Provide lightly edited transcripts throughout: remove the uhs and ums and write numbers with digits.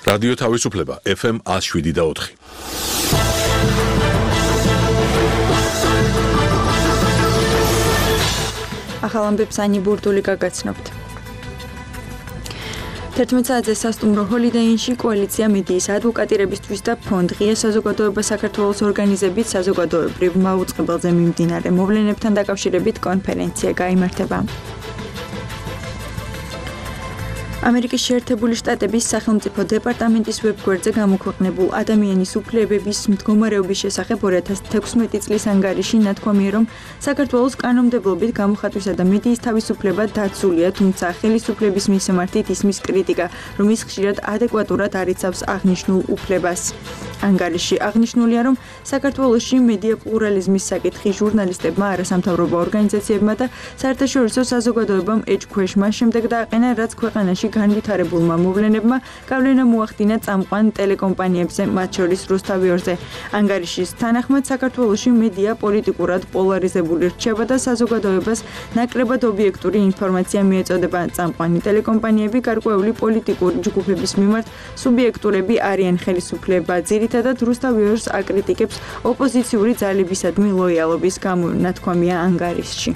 რადიო თავისუფლება FM 107.4. ახალ ამბებს ანი ბურდული გაგაცნობთ. 11 საათზე სასტუმრო ჰოლიდეინში კოალიცია მედიის ადვოკატირებისთვის და ფონდ ღია საზოგადოება საქართველოს ორგანიზებით საზოგადოებრივ მაუწყებელზე მიმდინარე მოვლენებთან დაკავშირებით კონფერენცია გაიმართება. ამერიკის შეერთებული შტატების სახელმწიფო დეპარტამენტის ვებგვერდზე გამოქვეყნებულ ადამიანის უფლებების მდგომარეობის შესახებ 2016 წლის ანგარიში ნათქვამია, რომ საქართველოს კანონმდებლობით გამოხატვისა და მედიის თავისუფლება დაცულია, თუმცა ხელისუფლების მისამართით ისმის კრიტიკა, რომ ის ხშირად ადეკვატურად არ იცავს აღნიშნულ უფლებას. ანგარიში აღნიშნულია, რომ საქართველოში მედია პლურალიზმის საკითხი ჟურნალისტებმა, არასამთავრობო ორგანიზაციებმა და საერთაშორისო საზოგადოებამ ეჭქვეშ მას შემდეგ დააყენა, რაც ქვეყანაში განვითარებულმა მოვლენებმა გავლენა მოახდინა წამყვან ტელეკომპანიებზე, მათ შორის რუსთავიორზე. ანგარიშის თანახმად საქართველოში მედია პოლიტიკურად პოლარიზებული რჩება და საზოგადოებას ნაკლებად ობიექტური ინფორმაცია მიეწოდება. წამყვანი ტელეკომპანიები გარკვეული პოლიტიკური ჯგუფების მიმართ სუბიექტურები არიან, ხელისუფლება ძირითადად რუსთავიორს აკრიტიკებს ოპოზიციური ძალებისადმი ლოიალობის გამო, ნათქვამია ანგარიშში.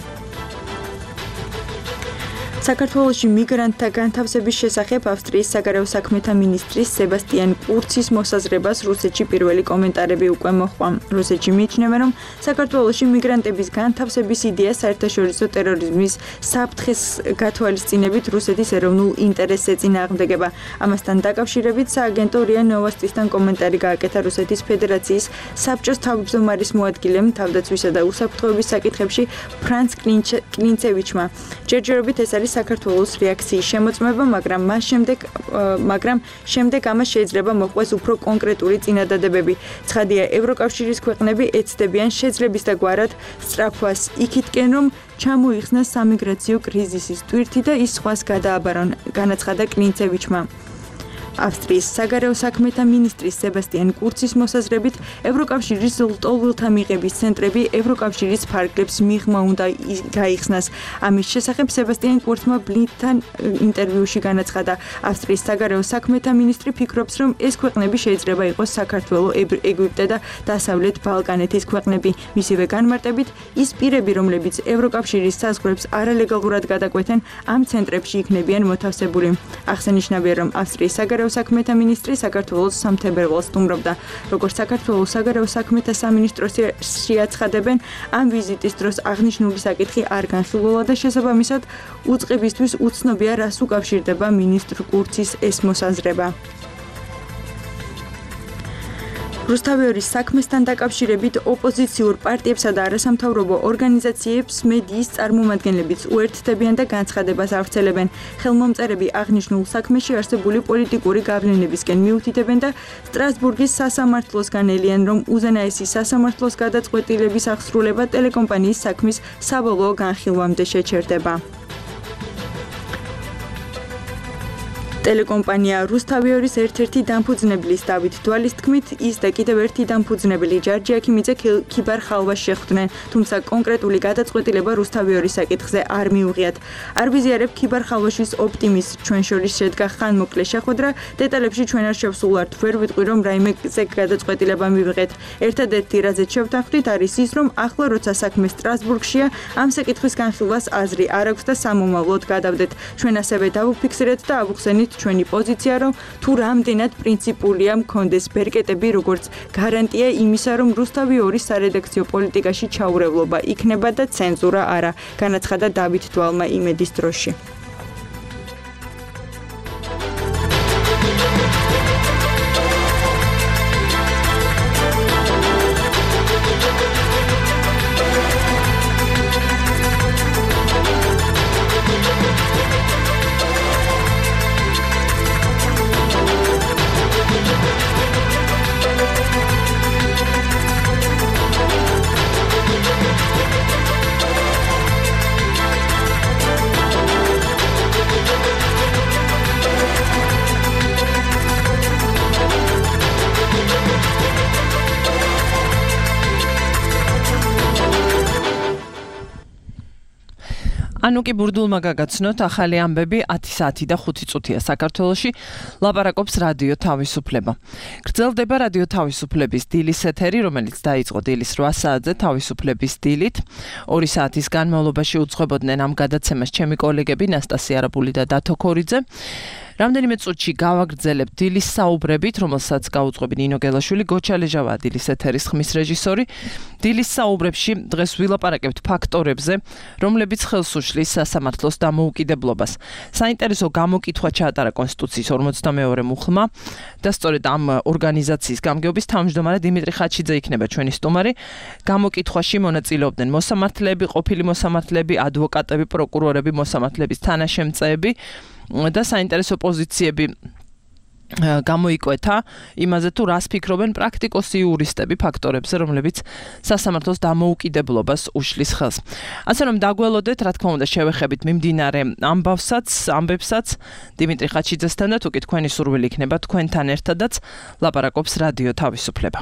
საქართველოში მიგრანტთა განთავსების შესახებ ავსტრიის საგარეო საქმეთა მინისტრის სებასტიან კურცის მოსაზრებას რუსეთში პირველი კომენტარები უკვე მოჰყვა. რუსეთში მიიჩნევა, რომ საქართველოში მიგრანტების განთავსების იდეა საერთაშორისო ტერორიზმის საფრთხეს გათვალისწინებით რუსეთის ეროვნულ ინტერესს ეწინააღმდეგება. ამასთან დაკავშირებით სააგენტო რია ნოვოსტისთან კომენტარი გააკეთა რუსეთის ფედერაციის საბჭოს თავმჯდომარის მოადგილემ თავდაცვისა და უსაფრთხოების საკითხებში ფრანც კლინცევიჩმა. ჯერჯერობით ეს არის საქართველოს რეაქციის შემოწმება, მაგრამ შემდეგ ამას შეიძლება მოჰყვეს უფრო კონკრეტული წინადადებები. ცხადია, ევროკავშირის ქვეყნები ეცდებიან შეძლების და გვარად სწრაფვას იქითკენ, რომ ჩამოიხსნას სამიგრაციო კრიზისის ტვირთი და ის სხვას გადააბარონ, განაცხადა კლინცევიჩმა. ავსტრიის საგარეო საქმეთა მინისტრის სებასტიან კურცის მოსაზრებით, ევროკავშირის ლტოლვილთა მიღების ცენტრები ევროკავშირის ფარგლებს მიღმა უნდა გაიხსნას. ამის შესახებ სებასტიან კურცმა ბლინდთან ინტერვიუში განაცხადა. ავსტრიის საგარეო საქმეთა მინისტრი ფიქრობს, რომ ეს ქვეყნები შეიძლება იყოს საქართველო, ეგვიპტე და დასავლეთ ბალკანეთის ქვეყნები. მისივე განმარტებით, ის პირები, რომლებიც ევროკავშირის საზღვრებს არალეგალურად გადაკვეთენ, ამ ცენტრებში იქნებიან მოთავსებული. აღსანიშნავია, რომ ავსტრიის საგარეო საქმეთა მინისტრი საქართველოს სამთებერვალს სტუმრობდა. როგორც საქართველოს საგარეო საქმეთა სამინისტროში აცხადებენ, ამ ვიზიტის დროს აღნიშნული საკითხი არ განხილულა და შესაბამისად უწყებისთვის უცნობია, რას უკავშირდება მინისტრ კურცის ეს მოსაზრება. რუსთავიორის საქმესთან დაკავშირებით ოპოზიციურ პარტიებსა და არასამთავრობო ორგანიზაციებს მედიის წარმომადგენლებიც უერთდებიან და განცხადებას ავრცელებენ. ხელმომწერები აღნიშნულ საქმეში არსებული პოლიტიკური გავლენებისკენ მიუთითებენ და სტრასბურგის სასამართლოსგან ელიან, რომ უზენაესი სასამართლოს გადაწყვეტილების აღსრულება ტელეკომპანიის საქმის საბოლოო განხილვამდე შეჩერდება. ტელეკომპანია რუსთავიორის ერთ-ერთი დამფუძნებლის დავით დვალის თქმით, ის და კიდევ ერთი დამფუძნებელი ჯარჯი აქიმიძე ქიბარ ხალვას შეხვდნენ, თუმცა კონკრეტული გადაწყვეტილება რუსთავიორის საკითხზე არ მიუღიათ. არ ვიზიარებ ქიბარ ხალვაშის ოპტიმიზმს, ჩვენ შორის შედგა ხანმოკლე შეხვედრა, დეტალებში ჩვენ არ შევსულვართ, ვერ ვიტყვი, რომ რაიმე გადაწყვეტილება მივიღეთ. ერთადერთი რაზეც შევთანხმდით არის ის, რომ ახლა როცა საქმე სტრასბურგშია, ამ საკითხის განხილვას აზრი არ აქვს და სამომავლოდ გადავდეთ. ჩვენ ასევე დავუფიქსირეთ და ავუხსენით ჩვენი პოზიცია, რომ თუ რამდენად პრინციპულია მქონდეს ბერკეტები, როგორც გარანტია იმისა, რომ რუსთავიორის სარედაქციო პოლიტიკაში ჩაურევლობა იქნება და ცენზურა არა, განაცხადა დავით დვალმა იმედის დროში. ანუ კი ბურდულმა გაგაცნოთ ახალი ამბები 10 საათი და 5 წუთია საქართველოში ლაპარაკობს რადიო თავისუფლება. გრძელდება რადიო თავისუფლების დილის ეთერი, რომელიც დაიწყო დილის 8 საათზე თავისუფლების დილით. 2 საათის განმავლობაში უძღვებოდნენ ამ გადაცემას ჩემი კოლეგები ნასტასია არაბული და დათო ქორიძე. რამდენიმე წუთში გავაგრძელებთ დილის საუბრებით, რომელსაც გაუძღვები ნინო გელაშვილი, გოჩა ლეჟავა დილის ეთერის ხმის რეჟისორი. დილის საუბრებში დღეს ვილაპარაკებთ ფაქტორებზე, რომლებიც ხელს უშლის სასამართლოს დამოუკიდებლობას. საინტერესო გამოკითხვა ჩაატარა კონსტიტუციის 42-ე მუხლმა და სწორედ ამ ორგანიზაციის გამგეობის თავმჯდომარე დიმიტრი ხაჩიძე იქნება ჩვენი სტუმარი. გამოკითხვაში მონაწილეობდნენ მოსამართლეები, ყოფილი მოსამართლეები, ადვოკატები, პროკურორები, მოსამართლეების თანაშემწეები და საინტერესო პოზიციები გამოიკვეთა იმაზე თუ რას ფიქრობენ პრაქტიკოსი იურისტები ფაქტორებზე, რომლებიც სასამართლოს დამოუკიდებლობას უშლის ხელს. ასე რომ დაგველოდეთ, რა თქმა უნდა, შევეხებით მიმდინარე ამბებსაც დიმიტრი ხაჩიძესთან და თუ კი თქვენი სურვილი იქნება თქვენთან ერთადაც ლაპარაკობს რადიო თავისუფლება.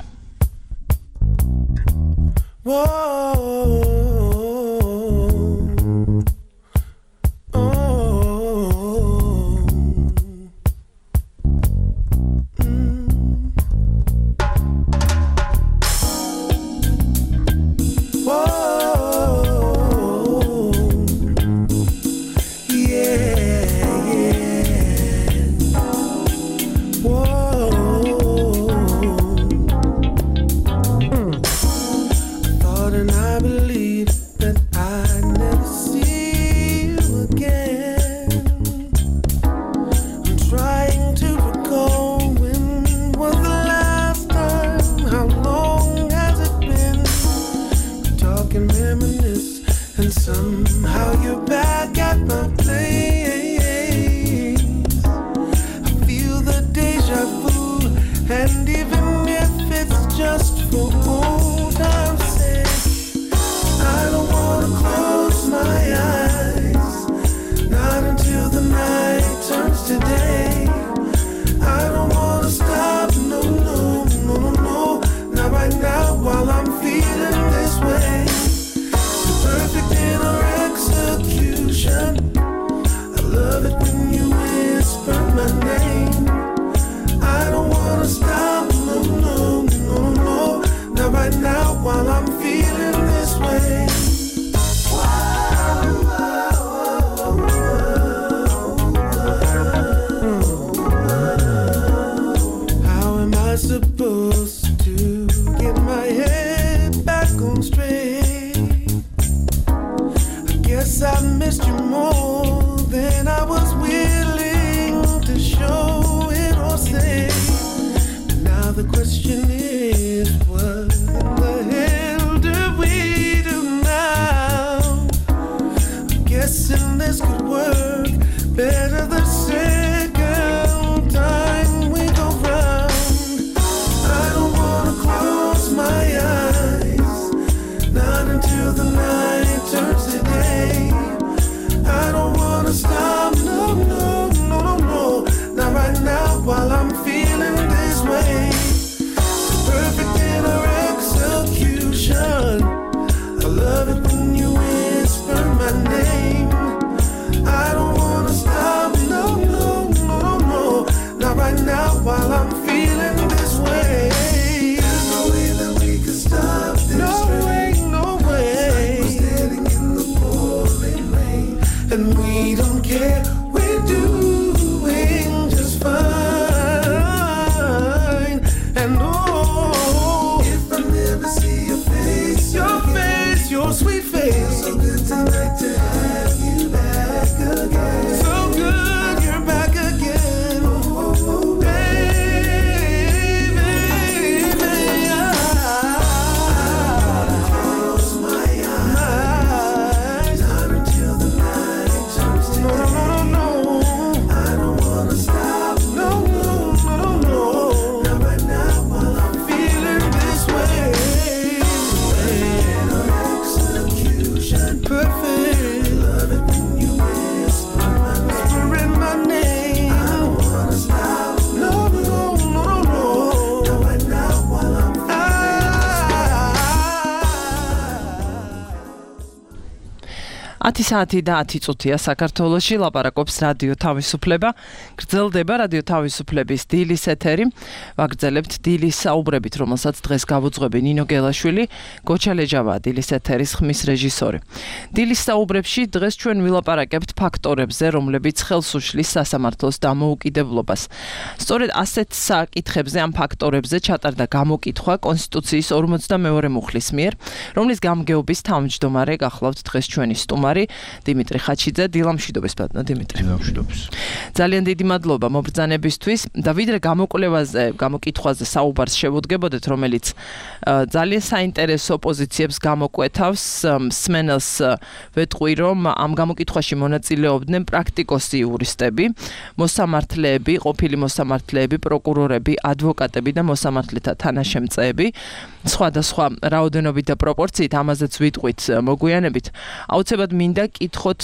10 საათი და 10 წუთია საქართველოში ლაპარაკობს რადიო თავისუფლება. გრძელდება რადიო თავისუფლების დილის ეთერი. ვაგრძელებთ დილის საუბრებით, რომელსაც დღეს გავუძღვები ნინო გელაშვილი, გოჩა ლეჯავაა დილის ეთერის ხმის რეჟისორი. დილის საუბრებში დღეს ჩვენ ვილაპარაკებთ ფაქტორებზე, რომლებიც ხელს უშლის სასამართლოს დამოუკიდებლობას. სწორედ ასეთ საკითხებზე ამ ფაქტორებზე ჩატარდა გამოკითხვა კონსტიტუციის 52 მუხლის მიერ, რომლის გამგეობის თავმჯდომარე გახლავთ დღეს ჩვენი სტუმარი დიმიტრი ხაჩიძე. დილამშვიდობის ბატონო დიმიტრი. დილამშვიდობის. ძალიან დიდი მადლობა მობრძანებისთვის და ვიდრე გამოკითხვაზე საუბარს შევუდგებოდეთ, რომელიც ძალიან საინტერესო პოზიციებს გამოკვეთავს. სმენელს ვეტყვი, რომ ამ გამოკითხვაში მონაწილეობდნენ პრაქტიკოსი იურისტები, მოსამართლეები, ყოფილი მოსამართლეები, პროკურორები, ადვოკატები და მოსამართლეთა თანაშემწეები. სხვადასხვა რაოდენობით და პროპორციით ამაზეც ვიტყვით მოგვიანებით. აუცილებლად მინდა კითხოთ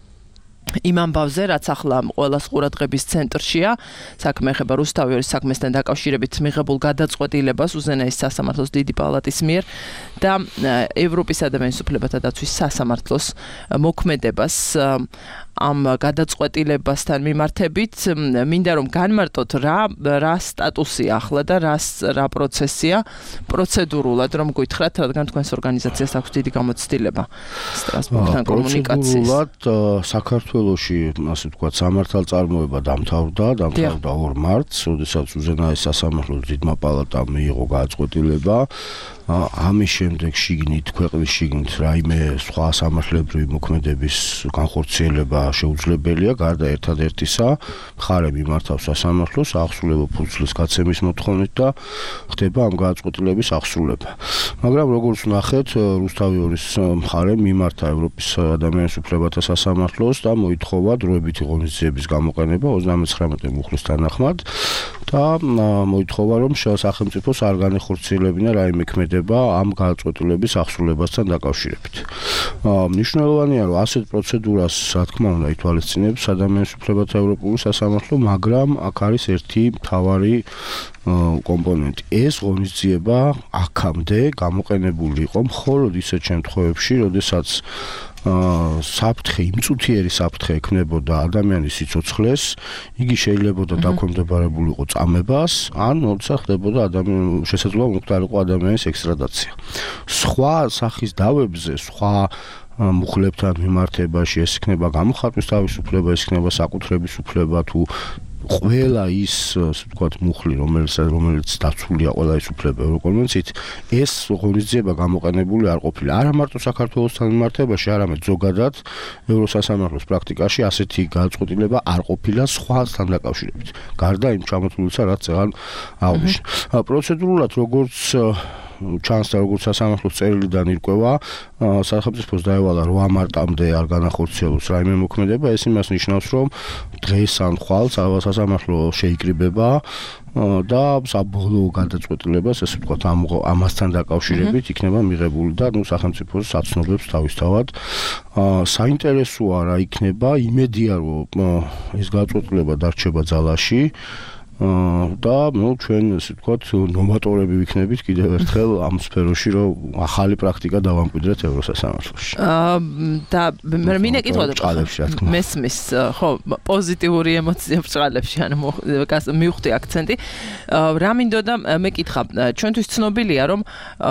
იმ ამბავზე, რაც ახლა ყველას ყურადღების ცენტრშია, საქმე ეხება რუსთავის საქმესთან დაკავშირებით მიღებულ გადაწყვეტილებას უზენაეს სასამართლოს დიდი პალატის მიერ და ევროპის ადამიანის უფლებათა დაცვის სასამართლოს მოქმედებას ამ გადაწყვეტილებასთან მიმართებით. მინდა რომ განმარტოთ რა სტატუსია ახლა და რა პროცესია პროცედურულად, რომ გითხრათ, რადგან თქვენს ორგანიზაციას აქვს დიდი გამოცდილება სტრასბურგთან კომუნიკაციის. პროცედურულად საქართველოში, ასე ვთქვათ, სამართალწარმოება დამთავრდა 2 მარტს, როდესაც უზენაეს სასამართლოს დიდმა პალატამ მიიღო გადაწყვეტილება. ამის შემდეგ ქვეყნის შიგნით რაიმე სხვა სამართლებრივი მოქმედების განხორციელება შეუძლებელია, გარდა ერთადერთისა, მხარე მიმართავს სასამართლოს აღსრულებო ფულს გაცემის მოთხოვნით და ხდება ამ გადაწყვეტილების აღსრულება. მაგრამ როგორც ვნახეთ, რუსთავის მხარე მიმართა ევროპის ადამიანის უფლებათა სასამართლოს და მოითხოვა დროებითი ღონისძიების გამოყენება 39 მუხლის თანახმად და მოითხოვა, რომ სახელმწიფოს არ განეხორციელებინა რაიმე ქმედება ამ გადაწყვეტილების აღსრულებასთან დაკავშირებით. მნიშვნელოვანია, რომ ასეთ პროცედურას, რა თქმა უნდა, ითვალისწინებს ადამიანის უფლებათა ევროპული სასამართლო, მაგრამ აქ არის ერთი მთავარი კომპონენტი. ეს ღონისძიება აქამდე გამოყენებული იყო მხოლოდ ისეთ შემთხვევებში, როდესაც საფრთხე, იმწუთიერი საფრთხე ექნებოდა ადამიანის სიცოცხლეს, იგი შეიძლება დაქვემდებარებული იყო წამებას, ან როდესაც ხდებოდა შესაძლოა მომხდარიყო ადამიანის ექსტრადაცია. სხვა სახის დავებზე, სხვა მუხლებთან მიმართებაში ეს იქნება გამოხატვის თავისუფლება, ეს იქნება საკუთრების უფლება თუ ყველა ის, ასე ვთქვათ, მუხლი, რომელიც დაცულია ყველა ის უფლება ევროკონვენციით, ეს ღონისძიება გამოყენებული არ ყოფილა. არა მარტო საქართველოსთან მიმართებაში, არამედ ზოგადად ევროსასამართლოს პრაქტიკაში ასეთი გადაწყვეტილება არ ყოფილა სხვასთან დაკავშირებით. გარდა იმ ჩამოთვლილისა, რაც წეგან აღვნიშნე. პროცედურულად როგორც ჩანს და როგორც სასამართლოს წერილიდან ირკვევა, სახელმწიფოს დაევალა 8 მარტამდე არ განახორციელოს რაიმე მოქმედება. ეს იმას ნიშნავს, რომ დღეს ან ხვალ სასამართლო შეიკრიბება და საბოლოო გადაწყვეტილებას, ასე ვთქვათ, ამასთან დაკავშირებით იქნება მიღებული და სახელმწიფოს საცნობებს თავისთავად. საინტერესოა რა იქნება, იმედია, რომ ეს გადაწყვეტილება დარჩება ძალაში. და ჩვენ ასე ვთქვათ, ნოვატორები ვიქნებით კიდევ ერთხელ ამ სფეროში, რომ ახალი პრაქტიკა დავამკვიდრეთ ევროსასამართლოში. და მინდა კითხოთ მესმის, ხო, პოზიტიური ემოცია ბრწყალებში, ანუ მივხვდი აქცენტი. რა მინდოდა მეკითხა, ჩვენთვის ცნობილია, რომ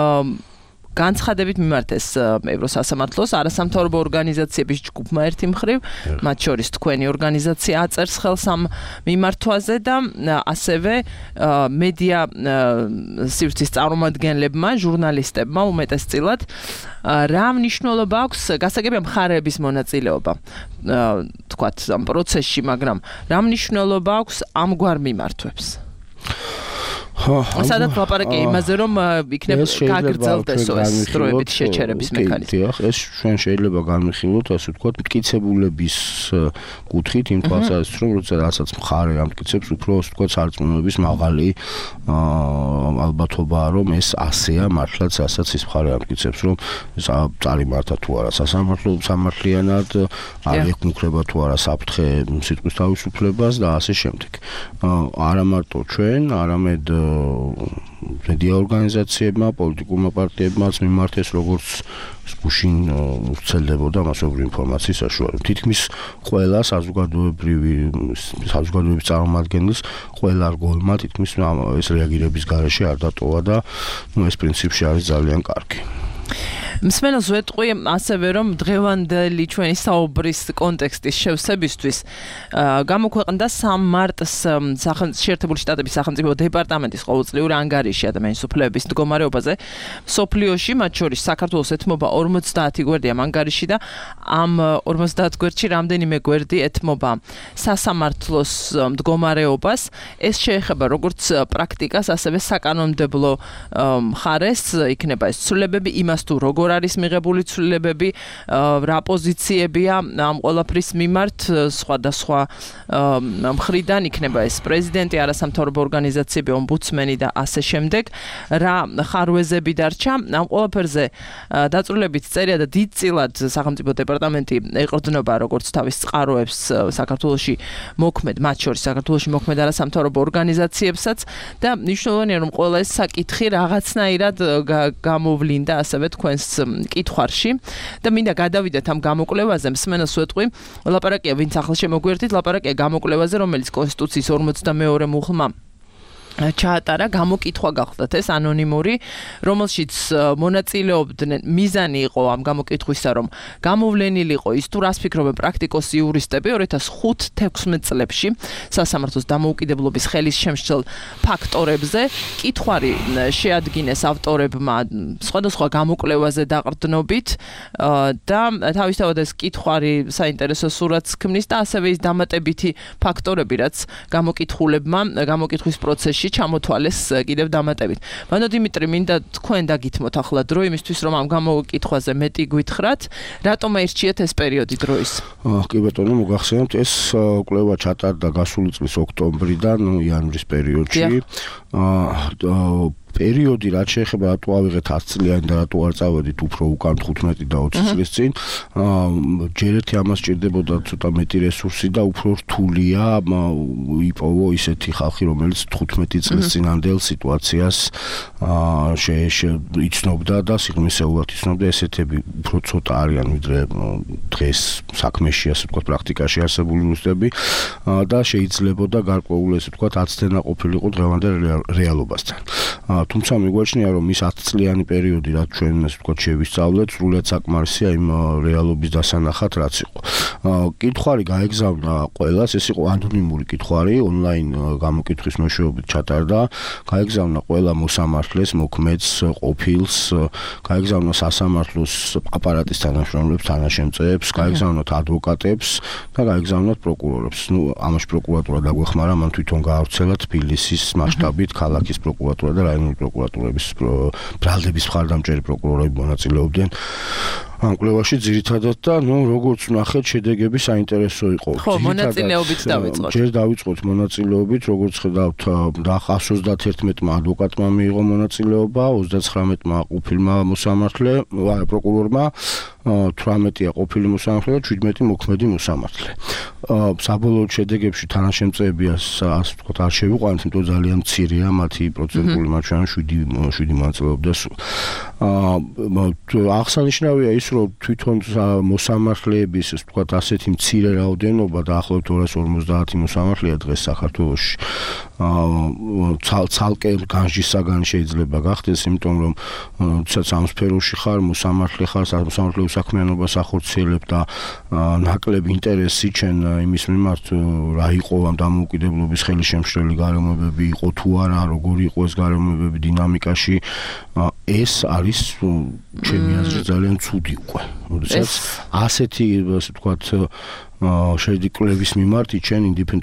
განცხადებით მიმართეს ევროსასამართლოს არასამთავრობო ორგანიზაციების ჯგუფმა ერთი მხრივ, მათ შორის თქვენი ორგანიზაცია აწერს ხელს ამ მიმართვაზე და ასევე მედია სივრცის წარმომადგენლებმა, ჟურნალისტებმა უმეტესწილად რა მნიშვნელობა აქვს, გასაგებია მხარეების მონაწილეობა, თქვათ, ამ პროცესში, მაგრამ რა მნიშვნელობა აქვს ამგვარ მიმართვებს? სადაც ლაპარაკი იმაზე, რომ იქნება გაგრძელდეს ეს დროებით შეჩერების მექანიზმი. ეს ჩვენ შეიძლება განვიხილოთ, ასე ვთქვათ, მტკიცებულების კუთხით, იმ თვალსაზრისით, რომ როდესაც მხარე ამტკიცებს, უფრო ასე ვთქვათ, სარწმუნოების მაღალი ალბათობაა, რომ ეს ასეა მართლაც, რასაც ის მხარე ამტკიცებს, რომ წარიმართა თუ არა სამართლიანად, არ ეკმუქრება თუ არა საფრთხე სიტყვის თავისუფლებას და ასე შემდეგ. არა მარტო ჩვენ, არამედ მედია ორგანიზაციებმა, პოლიტიკურმა პარტიებმაც მიმართეს, როგორც გუშინ ვრცელდებოდა მასობრივი ინფორმაციის საშუალებით. თითქმის ყველა საზოგადოების წარმომადგენელს, ყველა რგოლმა თითქმის ეს რეაგირების გარეშე არ დატოვა და ეს პრინციპში არის ძალიან კარგი. მსმენელს ვეტყვი ასევე რომ დღევანდელი ჩვენი საუბრის კონტექსტის შევსებისთვის გამოქვეყნდა 3 მარტს შეერთებული შტატების სახელმწიფო დეპარტამენტის ყოველწლიური ანგარიში ადამიანის უფლებების მდგომარეობაზე მსოფლიოში, მათ შორის საქართველოს ეთმობა 50 გვერდი ამ ანგარიში და ამ 50 გვერდში რამდენიმე გვერდი ეთმობა სასამართლოს მდგომარეობას. ეს შეეხება როგორც პრაქტიკას, ასევე საკანონმდებლო მხარეს, იქნება ეს ცვლილებები იმას თუ როგორ არის მიღებული ცვლილებები, რა პოზიციებია ამ ყველაფრის მიმართ, სხვადასხვა მხრიდან იქნება ეს პრეზიდენტი, არასამთავრობო ორგანიზაციები, ომბუდსმენი და ასე შემდეგ, რა ხარვეზები დარჩა. ამ ყველაფერზე დაწვრილებით წერია და დიდწილად სახელმწიფო დეპარტამენტი ეყრდნობა როგორც თავის წყაროებს საქართველოში მოქმედ, მათ შორის საქართველოში მოქმედ არასამთავრობო ორგანიზაციებსაც და მნიშვნელოვანია რომ ყველა ეს საკითხი რაღაცნაირად გამოვლინდა ასევე თქვენს კითხვარში და მინდა გადავიდეთ ამ გამოკვლევაზე. მსმენელს ვეტყვი, ლაპარაკია ვინც ახლა შემოგვიერთით, ლაპარაკია გამოკვლევაზე, რომელიც კონსტიტუციის 42 მუხლმა ჩაატარა, გამოკითხვა გახლდათ ეს ანონიმური, რომელშიც მონაწილეობდნენ, მიზანი იყო ამ გამოკითხვისა, რომ გამოვლენილიყო ის თუ რას ფიქრობენ პრაქტიკოსი იურისტები 2005-16 წლებში სასამართლოს დამოუკიდებლობის ხელის შემშლელ ფაქტორებზე. კითხვარი შეადგინეს ავტორებმა სხვადასხვა გამოკვლევაზე დაყრდნობით და თავისთავად ეს კითხვარი საინტერესო სურათს ქმნის და ასევე ის დამატებითი ფაქტორები, რაც გამოკითხულებმა გამოკითხვის პროცესში ჩამოთვალეს კიდევ დამატებით. მანო დიმიტრი, მინდა თქვენ დაგითმოთ ახლა დრო იმისთვის, რომ ამ გამოკითხვაზე მეტი გვითხრათ, რატომ აირჩიეთ ეს პერიოდი დროის? კი ბატონო, მოგახსენებთ, ეს კვლევა ჩატარდა გასული წლის ოქტომბრიდან იანვრის პერიოდში. პერიოდი რაც შეეხება რატო ავიღეთ 10 წლიანი და რატო არ წავედით უფრო უკან 15 და 20 წლის წინ, ჯერ ერთი ამას ჭირდებოდა ცოტა მეტი რესურსი და უფრო რთულია იპოვო ისეთი ხალხი, რომელიც 15 წლის წინანდელ სიტუაციას იცნობდა და სიღრმისეულად იცნობდა. ესეთები უფრო ცოტა არიან ვიდრე დღეს საქმეში, ასე ვთქვათ, პრაქტიკაში არსებული იურისტები და შეიძლებოდა გარკვეული, ასე ვთქვათ, აცდენა ყოფილიყო დღევანდელ რეალობასთან. თუმცა მიგვაჩნია, რომ ის 10 წლიანი პერიოდი, რაც ჩვენ ასე ვთქვათ შევისწავლეთ, სრულიად საკმარისია იმ რეალობის დასანახად, რაც იყო. კითხვარი გაეგზავნა ყველას, ეს იყო ანონიმური კითხვარი, ონლაინ გამოკითხვის მეშვეობით ჩატარდა, გაეგზავნა ყველა მოსამართლეს, მოქმედს, ყოფილს, გაეგზავნა სასამართლოს აპარატის თანამშრომლებს, თანაშემწეებს, გაეგზავნათ ადვოკატებს და გაეგზავნათ პროკურორებს. ამაში პროკურატურა დაგვეხმარა, მან თვითონ გაავრცელა თბილისის მასშტაბით ქალაქის პროკურატურა და რაიონული პროკურატურების ბრალდების მხარდამჭერი პროკურორები მონაწილეობდნენ ამ კვლევაში ძირითადად და როგორც ვნახეთ, შედეგები საინტერესო იყო. ხო, მონაწილეობით დავიწყოთ. ჯერ დავიწყოთ მონაწილეობით, როგორც ხედავთ, 131-მა ადვოკატმა მიიღო მონაწილეობა, 39-მა ყოფილმა მოსამართლე, პროკურორმა, 18-ია ყოფილი მოსამართლე და 17 მოქმედი მოსამართლე. საბოლოო შედეგებში თანაშემწეები ასე ვთქვათ არ შევიყვანეთ, იმიტომ ძალიან მცირეა მათი პროცენტული მარჩვენა 7 მონაწილეობდა სულ. აღსანიშნავია ის, რომ თვითონ მოსამართლეების, ასე ვთქვათ, ასეთი მცირე რაოდენობა დაახლოებით 250 მოსამართლეა დღეს საქართველოში. ცალკე განჯისაგან შეიძლება გახდეს, იმიტომ რომ თუნდაც ამ სფეროში ხარ, მოსამართლე ხარ, სამართლებრივ საქმიანობას ახორციელებ და ნაკლები ინტერესი ჩენ იმის მიმართ, რა იყო ამ დამოუკიდებლობის ხელის შემშლელი გარემოებები, იყო თუ არა, როგორი იყო ეს გარემოებები დინამიკაში, ეს არის ჩემი აზრით ძალიან ცუდი უკვე. როდესაც ასეთი, ასე ვთქვათ, შედეგების მიმართ იჩენ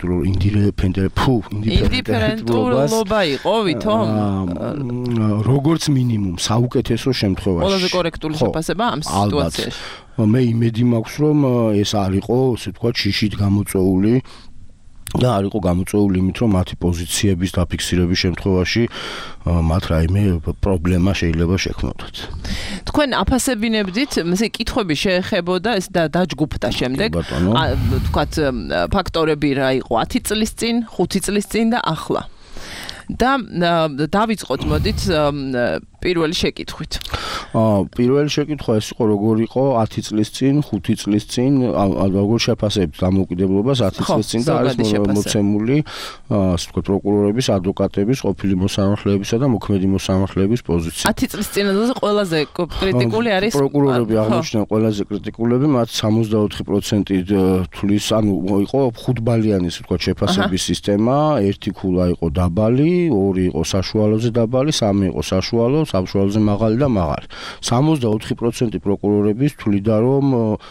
ინდიფერენტულობა იყო ვითომ? როგორც მინიმუმ საუკეთესო შემთხვევაში. ყველაზე კორექტული შეფასება ამ სიტუაციაში. მე იმედი მაქვს, რომ ეს არ იყო, ასე ვთქვათ, შიშით გამოწვეული და არ იყო გამოწვეული იმით, რომ მათი პოზიციების დაფიქსირების შემთხვევაში მათ რაიმე პრობლემა შეიძლება შექმნოდათ. თქვენ აფასებინებდით, ესე კითხვები შეეხებოდა ეს და დაჯგუფდა შემდეგ. თქვათ ფაქტორები რა იყო 10 წლის წინ, 5 წლის წინ და ახლა. და დავიწყოთ მოდით პირველი შეკითხვით. პირველი შეკითხვა ეს იყო როგორ იყო 10 წლის წინ, 5 წლის წინ, როგორ შეფასებთ დამოუკიდებლობას 10 წლის წინ და არის მოცემული ასე ვთქვათ პროკურორების, ადვოკატების, ყოფილი მოსამართლეებისა და მოქმედი მოსამართლეების პოზიცია. 10 წლის წინადაზე ყველაზე კრიტიკული არის პროკურორები აღმოჩნდნენ ყველაზე კრიტიკულები, მათ 64% თulis, ანუ იყო 5 ბალიანი ასე ვთქვათ შეფასების სისტემა, 1 ქულა იყო დაბალი, 2 იყო საშუალოზე დაბალი, 3 იყო საშუალო, საშუალოზე მაღალი და მაღალი. 64% პროკურორების თვლიდა რომ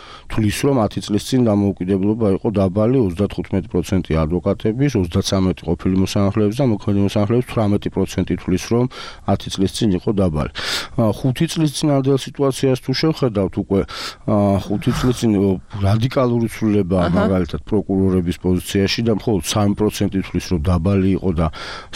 10 წლის წინ დამოუკიდებლობა იყო დაბალი, 35% ადვოკატების, 33 ყოფილი მოსამართლეების და მოქმედი მოსამართლეების 18% თვლის რომ 10 წლის წინ იყო დაბალი. 5 წლის წინანდელ სიტუაციას თუ შევხედავთ უკვე 5 წლის წინ რადიკალური ცვლილება მაგალითად პროკურორების პოზიციაში და მხოლოდ 3% თვლის რომ დაბალი იყო და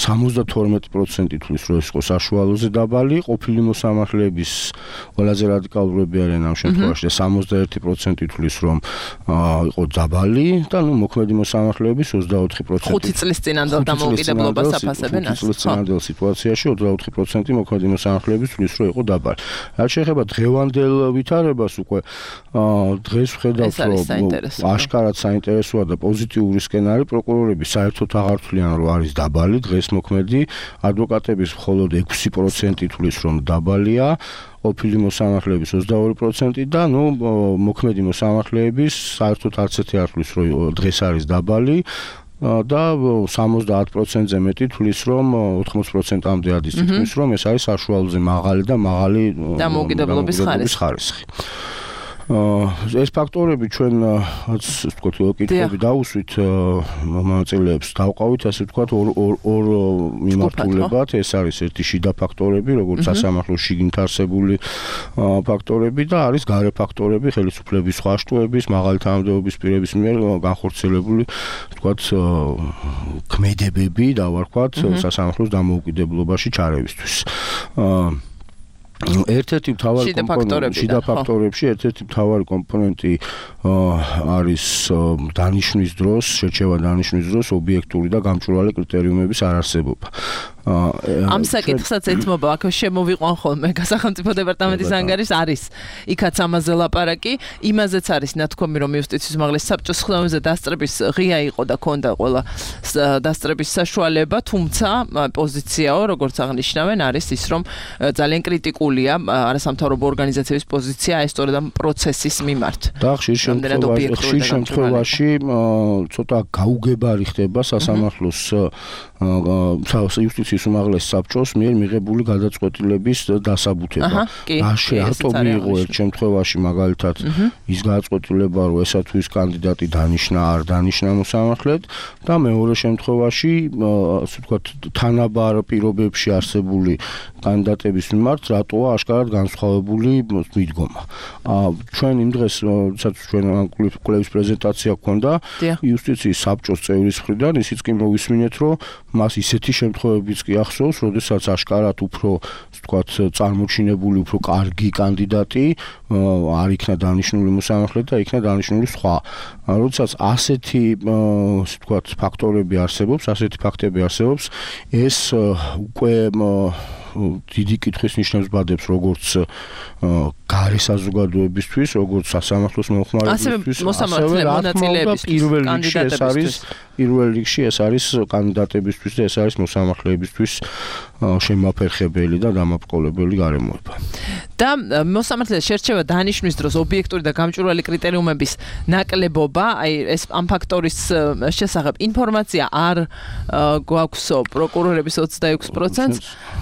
72% თვლის რომ ის იყო საშუალოზე დაბალი, ყოფილი მოსამართლეების ყველაზე რადიკალურები არიან ამ შემთხვევაში და 61% თვლის რომ იყო დაბალი და ნუ მოქმედი მოსამართლეების 24%. 5 წლის წინანდელ დამოუკიდებლობას აფასებენ. 5 წლის წინანდელ სიტუაციაში 24% მოქმედი მოსამართლეების თვლის რომ იყო დაბალი. რაც შეეხება დღევანდელ ვითარებას უკვე დღეს ვხედავთ რომ აშკარად საინტერესოა და პოზიტიური სკენარი პროკურორები საერთოდ აღარ თვლიან რომ არის დაბალი, დღეს მოქმედი ადვოკატების მხოლოდ 6% თვლის რომ დაბალია, ყოფილი მოსამართლეების 22% და ნუ მოქმედი მოსამართლეების საერთოდ არც ერთი არ თვლის რომ დღეს არის დაბალი და 70%-ზე მეტი თვლის რომ 80%-ამდე არის თქმის რომ ეს არის საშუალოზე მაღალი და მაღალი დამოუკიდებლობის ხარისხი. ეს ფაქტორები ჩვენ ასე ვთქვათ კითხვები დავუსვით მონაწილეებს დავყავით ასე ვთქვათ ორ მიმართულებად ეს არის ერთი შიდა ფაქტორები როგორც სასამართლოს შიგნით არსებული ფაქტორები და არის გარე ფაქტორები ხელისუფლების სხვა შტოების მაღალი თანამდებობის პირების მიერ განხორციელებული ვთქვათ ქმედებები დავარქვათ სასამართლოს დამოუკიდებლობაში ჩარევისთვის ერთ-ერთი მთავარი კომპონენტი შიდა ფაქტორებში ერთ-ერთი მთავარი კომპონენტი არის დანიშვნის დროს, შერჩევა დანიშვნის დროს ობიექტური და გამჭვირვალე კრიტერიუმების არარსებობა. ამ საკითხსაც ეთმობა, აქ შემოვიყვან ხოლმე სახელმწიფო დეპარტამენტის ანგარის არის. იქაც ამაზე ლაპარაკი, იმაზეც არის ნათქვამი, რომ იუსტიციის უმაღლეს საბჭოს ხდომაზე დასწრების ღია იყო და ქონდა ყველა დასწრების საშუალება, თუმცა პოზიციაო, როგორც აღნიშნავენ, არის ის, რომ ძალიან კრიტიკულია არასამთავრობო ორგანიზაციების პოზიცია ეს სწორედ ამ პროცესის მიმართ. და ხშირ შემთხვევაში ცოტა გაუგებარი ხდება სასამართლოს იუსტიციის უმაღლეს საბჭოს მიერ მიღებული გადაწყვეტილების დასაბუთება. რატომ მიიღო ერთ შემთხვევაში მაგალითად ის გადაწყვეტილება, რომ ესა თუ ის კანდიდატი დანიშნა არ დანიშნა მოსამართლედ და მეორე შემთხვევაში, ასე ვთქვათ, თანაბარ პირობებში არსებული კანდიდატების მიმართ რატოა აშკარად განსხვავებული მიდგომა. ჩვენ იმ დღეს, როდესაც ჩვენ კვლევის პრეზენტაცია გქონდა იუსტიციის საბჭოს წევრის მხრიდან, ისიც კი მოვისმინეთ, რომ მას ისეთი შემთხვევებიც კი ახსოვს, როდესაც აშკარად უფრო, ვთქვათ, წარმოჩინებული, უფრო კარგი კანდიდატი არ იქნა დანიშნული მოსამართლედ და იქნა დანიშნული სხვა. როდესაც ასეთი, ვთქვათ, ფაქტორები არსებობს, ასეთი ფაქტები არსებობს, ეს უკვე დიდი კითხვის ნიშნებს ბადებს როგორც გარე საზოგადოებისთვის, როგორც სასამართლოს მომხმარებლებისთვის, ასევე მონაწილეებისთვის, პირველ რიგში ეს არის კანდიდატებისთვის და ეს არის მოსამართლეებისთვის შემაფერხებელი და დამაბრკოლებელი გარემოება. და მოსამართლეს შერჩევა დანიშვნის დროს ობიექტური და გამჭვირვალე კრიტერიუმების ნაკლებობა, აი ეს ამ ფაქტორის შესახებ ინფორმაცია არ გვაქვსო პროკურორების 26%-ს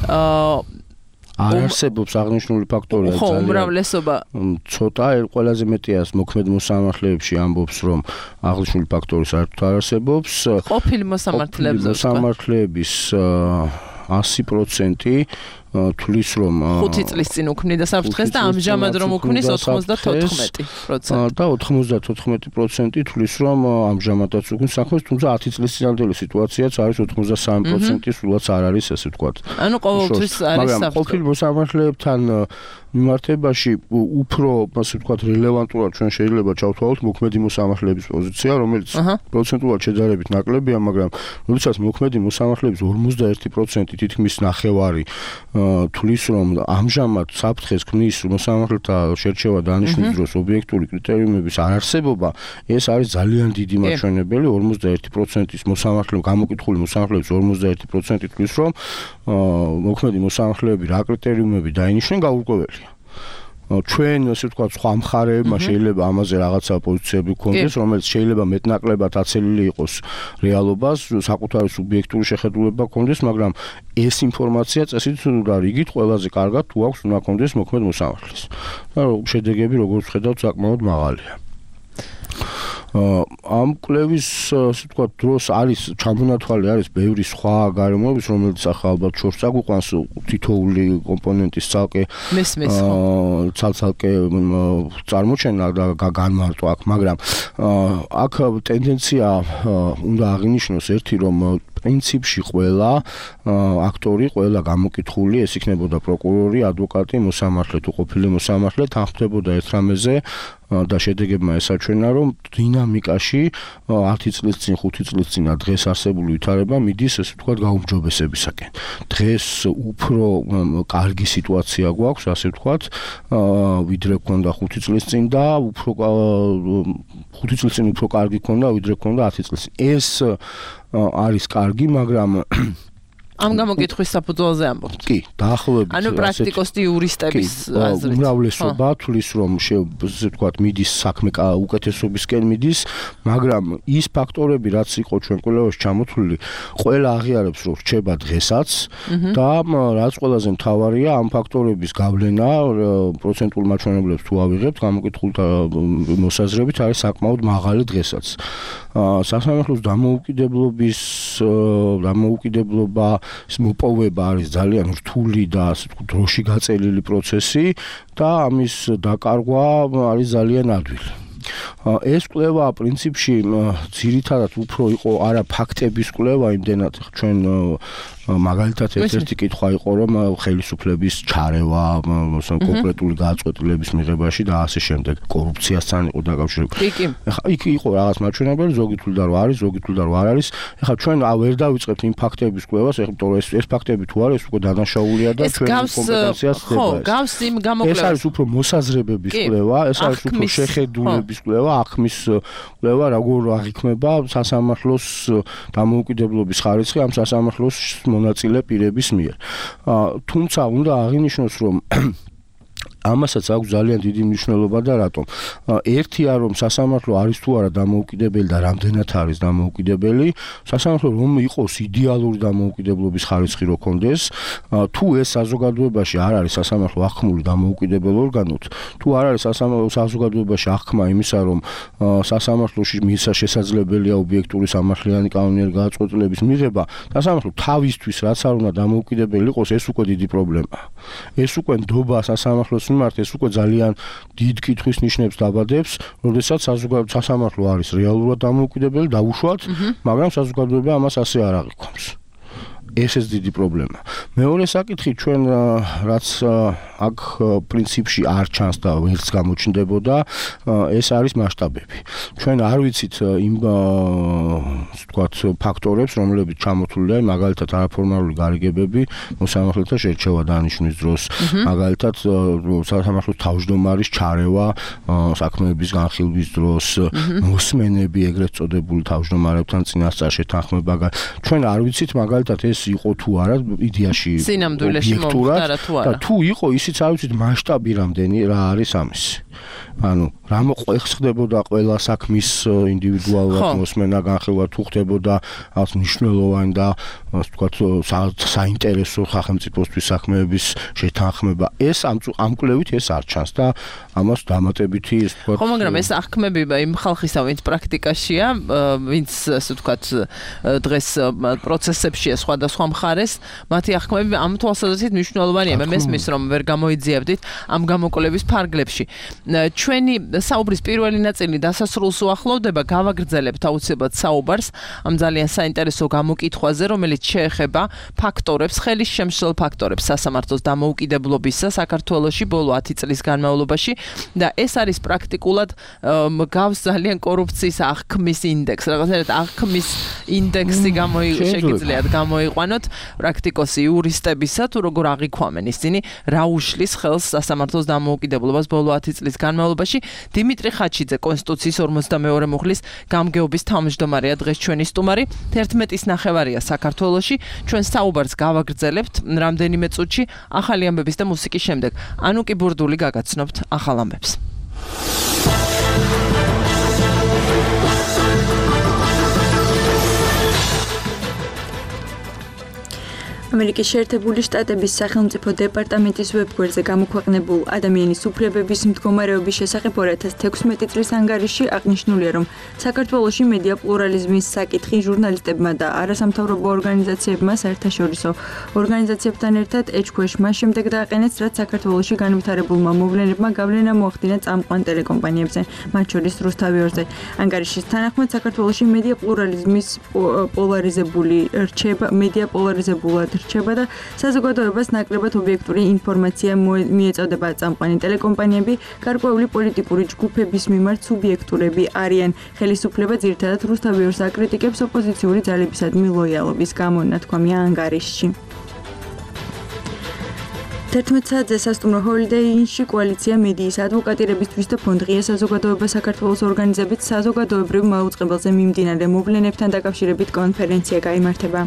არ არსებობს აღნიშნული ფაქტორი ხო უმრავლესობა ცოტა ყველაზე მეტია მოქმედ მოსამართლეებში ამბობს რომ აღნიშნული ფაქტორი საერთოდ არ არსებობს ყოფილი მოსამართლეების 100% თulis რომ 5 წლის წინ უქმნიდა საფრთხეს და ამჟამად რომ უქმნის 94%. და 94% თulis რომ ამჟამადაც უქმნის საქმეს, თუმცა 10 წლის წინანდელი სიტუაციაც არის 83% სულაც არ არის ესე ვთქვათ. ანუ ყოველთვის არის მაგრამ ყოფილ მოსამართლეებთან მიმართებაში უფრო ასე ვთქვათ რელევანტურად ჩვენ შეიძლება ჩავთვალოთ მოქმედი მოსამართლეების პოზიცია, რომელიც პროცენტულად შედარებით ნაკლებია, მაგრამ როდესაც მოქმედი მოსამართლეების 51% თითქმის ნახევარი თulis რომ ამჟამად საფრთხეს ქმნის მოსამართლეთა შერჩევა დანიშნვის დროს ობიექტური კრიტერიუმების არარსებობა, ეს არის ძალიან დიდი მაჩვენებელი 51%-ის მოსამართლე გამოკითხული მოსამართლეების 51% თulis რომ მოქმედი მოსამართლეები რა კრიტერიუმები დაინიშნენ გაურკვეველია. ჩვენ ასე ვთქვათ სხვა მხარეებმა შეიძლება ამაზე რაღაცა პოზიციები გქონდეს, რომელიც შეიძლება მეტნაკლებად აცელილი იყოს რეალობას, საკუთარი სუბიექტური შეხედულება გქონდეს, მაგრამ ეს ინფორმაცია წესით და რიგით ყველაზე კარგად თუ აქვს უნდა გქონდეს მოქმედ მოსამართლეს. და შედეგები როგორც ვხედავთ საკმაოდ მაღალია. ამ კვლევის ასე ვთქვათ დროს არის ჩამონათვალი არის ბევრი სხვა გარემოების, რომელიც ახლა ალბათ შორს აგვიყვანს თითოეული კომპონენტის ცალკე წარმოჩენა და განმარტვა აქვს, მაგრამ აქ ტენდენცია უნდა აღინიშნოს ერთი, რომ პრინციპში ყველა აქტორი, ყველა გამოკითხული, ეს იქნებოდა პროკურორი, ადვოკატი, მოსამართლე თუ ყოფილი მოსამართლე, თანხმდებოდა ერთ რამეზე და შედეგებმა ესაჩვენა, რომ დინამიკაში 10 წლის წინ, 5 წლის წინ დღეს არსებული ვითარება მიდის, ესე ვთქვათ, გაუმჯობესებისაკენ. დღეს უფრო კარგი სიტუაცია გვაქვს, ასე ვთქვათ, ვიდრე გქონდა 5 წლის წინ და უფრო 5 წლის წინ უფრო კარგი გქონდა, ვიდრე გქონდა 10 წლის წინ. ეს არის კარგი, მაგრამ ამ გამოკითხვის საფუძველზე ამბობთ. კი, დაახლოებით. ანუ პრაქტიკოსი იურისტების აზრით. უმრავლესობა თulis რომ ესე ვთქვათ მიდის საქმე უკეთესობისკენ მიდის, მაგრამ ის ფაქტორები რაც იყო ჩვენ კვლევაში ჩამოთვლილი, ყველა აღიარებს რომ რჩება დღესაც და რაც ყველაზე მთავარია ამ ფაქტორების გავლენა პროცენტულ მაჩვენებლებს თუ ავიღებთ, გამოკითხულთა მოსაზრებით არის საკმაოდ მაღალი დღესაც. სასამართლოს დამოუკიდებლობა ეს მოპოვება არის ძალიან რთული და ასე ვთქვათ დროში გაწელილი პროცესი და ამის დაკარგვა არის ძალიან ადვილი. ეს კვლევა პრინციპში ძირითადად უფრო იყო არა ფაქტების კვლევა, იმდენად ჩვენ მაგალითად ერთ-ერთი კითხვა იყო, რომ ხელისუფლების ჩარევა, კონკრეტული გადაწყვეტილების მიღებაში და ასე შემდეგ, კორუფციასთან იყო დაკავშირებული. ეხლა იქ იყო რაღაც მაჩვენებელი, ზოგი თვლიდა რომ არის, ზოგი თვლიდა რომ არ არის. ეხლა ჩვენ ვერ დავიწყებთ იმ ფაქტების კვლევას, ეხლა ეს ფაქტები თუ არის, უკვე დანაშაულია და ჩვენ კომპეტენციას ხდება. ხო, გავს იმ გამოკვლევას. ეს არის უფრო მოსაზრებების კვლევა, ეს არის უფრო შეხედულების კვლევა, აღქმის კვლევა, როგორ აღიქმება სასამართლოს დამოუკიდებლობის ხარისხი ამ სასამართლოს მონაწილე პირების მიერ. თუმცა უნდა აღინიშნოს, რომ ამასაც აქვს ძალიან დიდი მნიშვნელობა და რატომ? ერთია რომ სასამართლო არის თუ არა დამოუკიდებელი და რამდენად არის დამოუკიდებელი, სასამართლო რომ იყოს იდეალური დამოუკიდებლობის ხარისხი რო კონდეს, თუ ეს საზოგადოებაში არ არის სასამართლო აღქმული დამოუკიდებელ ორგანოდ, თუ არ არის საზოგადოებაში აღქმა იმისა, რომ სასამართლოში მისცა შესაძლებელია ობიექტური სამართლიანი კანონიერი გადაწყვეტილების მიღება, სასამართლო თავისთვის რაც არ უნდა დამოუკიდებელი იყოს, ეს უკვე დიდი პრობლემაა. ეს უკვე ნდობა სასამართლოს ეს უკვე ძალიან დიდ კითხვის ნიშნებს დაბადებს, როდესაც სასამართლო არის რეალურად დამოუკიდებელი, დაუშვათ, მაგრამ საზოგადოება ამას ასე არ აღიქვამს. ეს დიდი პრობლემა. მეორე საკითხი ჩვენ რაც აქ პრინციპში არ ჩანს და ვერც გამოჩნდებოდა, ეს არის მასშტაბები. ჩვენ არ ვიცით იმ ვთქვათ ფაქტორებს, რომლებიც ჩამოთვლილია, მაგალითად არაფორმალური გარიგებები მოსამართლეთა შერჩევა დანიშნვის დროს, მაგალითად სასამართლოს თავმჯდომარის ჩარევა საქმეების განხილვის დროს, მოსმენები ეგრეთ წოდებული თავმჯდომარებთან წინასწარ შეთანხმება. ჩვენ არ ვიცით მაგალითად ეს იყო თუ არა იდეაში ობიექტურად და თუ იყო ისიც არ ვიცით მასშტაბი რამდენი რა არის ამისი. ანუ რა ხდებოდა ყველა საქმის ინდივიდუალურად მოსმენა განხილვა თუ ხდებოდა რაღაც მნიშვნელოვანი და ასე ვთქვათ, საინტერესო სახელმწიფოსთვის საქმეების შეთანხმება. ეს ამ კვლევით ეს არ ჩანს და ამას დამატებითი ეს ვთქვათ. ხო, მაგრამ ეს აღქმები იმ ხალხისა, ვინც პრაქტიკაშია, ვინც ასე ვთქვათ, დღეს პროცესებშია სხვადასხვა მხარეს, მათი აღქმები ამ თვალსაზრისით მნიშვნელოვანია. მე მესმის, რომ ვერ გამოიძიებდით ამ გამოკვლევის ფარგლებში. ჩვენი საუბრის პირველი ნაწილი დასასრულს უახლოვდება, გავაგრძელებთ აუცილებლად საუბარს ამ ძალიან საინტერესო გამოკითხვაზე, რომელიც შეეხება ფაქტორებს, ხელის შემშლელ ფაქტორებს სასამართლოს დამოუკიდებლობისა საქართველოში ბოლო 10 წლის განმავლობაში და ეს არის პრაქტიკულად გავს ძალიან კორუფციის აღქმის ინდექსს. რაღაცნაირად აღქმის ინდექსი შეგიძლიათ გამოიყვანოთ პრაქტიკოსი იურისტებისა, თუ როგორ აღიქვამენ ისინი რა უშლის ხელს სასამართლოს დამოუკიდებლობას ბოლო 10 წლის განმავლობაში. დიმიტრი ხაჩიძე, კონსტიტუციის 42 მუხლის გამგეობის თავმჯდომარეა დღეს ჩვენი სტუმარი. 11-ის ნახევარია საქართველოში. ჩვენ საუბარს გავაგრძელებთ რამდენიმე წუთში ახალი ამბების და მუსიკის შემდეგ. ანუკი ბურდული გაგაცნობთ ახალ ამბებს. ამერიკის შეერთებული შტატების სახელმწიფო დეპარტამენტის ვებგვერდზე გამოქვეყნებულ ადამიანის უფლებების მდგომარეობის შესახებ 2016 წლის ანგარიშში აღნიშნულია, რომ საქართველოში მედია პლურალიზმის საკითხი ჟურნალისტებმა და არასამთავრობო ორგანიზაციებმა საერთაშორისო ორგანიზაციებთან ერთად ეჭქვეშ მას შემდეგ დააყენეს, რაც საქართველოში განვითარებულმა მოვლენებმა გავლენა მოახდინა წამყვან ტელეკომპანიებზე, მათ შორის რუსთავიორზე. ანგარიშის თანახმად საქართველოში მედია პლურალიზმის პოლარიზებულად რჩება და საზოგადოებას ნაკლებად ობიექტური ინფორმაცია მიეწოდება. წამყვანი ტელეკომპანიები გარკვეული პოლიტიკური ჯგუფების მიმართ სუბიექტურები არიან. ხელისუფლება ძირითადად რუსთავიორს აკრიტიკებს ოპოზიციური ძალებისადმი ლოიალობის გამო, ნათქვამია ანგარიშში. 11 საათზე სასტუმრო Holiday Inn-ში კოალიცია მედიის ადვოკატირებისთვის და ფონდ ღია საზოგადოება საქართველოს ორგანიზებით საზოგადოებრივ მაუწყებელზე მიმდინარე მოვლენებთან დაკავშირებით კონფერენცია გაიმართება.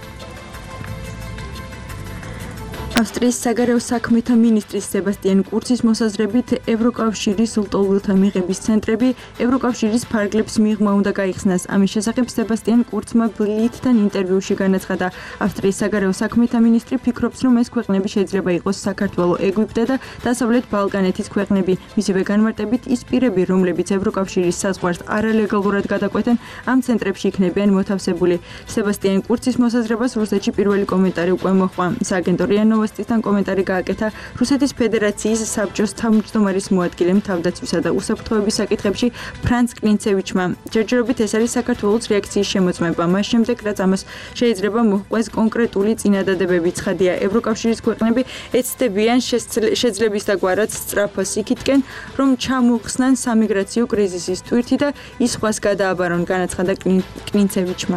ავსტრიის საგარეო საქმეთა მინისტრის სებასტიან კურცის მოსაზრებით ევროკავშირის ლტოლვილთა მიღების ცენტრები ევროკავშირის ფარგლებს მიღმა უნდა გაიხსნას. ამის შესახებ სებასტიან კურცმა ბლითთან ინტერვიუში განაცხადა. ავსტრიის საგარეო საქმეთა მინისტრი ფიქრობს, რომ ეს ქვეყნები შეიძლება იყოს საქართველო, ეგვიპტე და დასავლეთ ბალკანეთის ქვეყნები. მისივე განმარტებით ის პირები, რომლებიც ევროკავშირის საზღვარს არალეგალურად გადაკვეთენ, ამ ცენტრებში იქნებიან მოთავსებული. სებასტიან კურცის მოსაზრებას რუსეთში პირველი კომენტარი უკვე მოჰყვა. სააგენტო RIA Novostistan კომენტარი გააკეთა რუსეთის ფედერაციის საბჭოს თავმჯდომარის მოადგილემ თავდაცვისა და უსაფრთხოების საკითხებში ფრანც კლინცევიჩმა. ჯერჯერობით ეს არის საქართველოს რეაქციის შემოწმება. მას შემდეგ, რაც ამას შეიძლება მოჰყვეს კონკრეტული წინადადებები, ცხადია, ევროკავშირის ქვეყნები ეცდებიან შეძლების დაგვარად სწრაფოს იქითკენ, რომ ჩამოხსნან სამიგრაციო კრიზისის თვირთი და ის სხვას გადააბარონ, განაცხადა კლინცევიჩმა.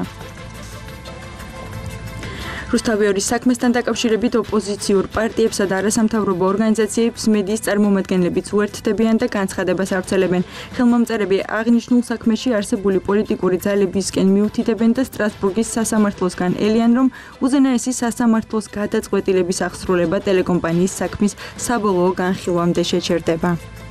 რუსთავიორის საქმესთან დაკავშირებით ოპოზიციურ პარტიებსა და არასამთავრობო ორგანიზაციებს მედიის წარმომადგენლებიც უერთდებიან და განცხადებას ავრცელებენ. ხელმომწერები აღნიშნულ საქმეში არსებული პოლიტიკური ძალებისკენ მიუთითებენ და სტრასბურგის სასამართლოსგან ელიან, რომ უზენაესი სასამართლოს გადაწყვეტილების აღსრულება ტელეკომპანიის საქმის საბოლოო განხილვამდე შეჩერდება.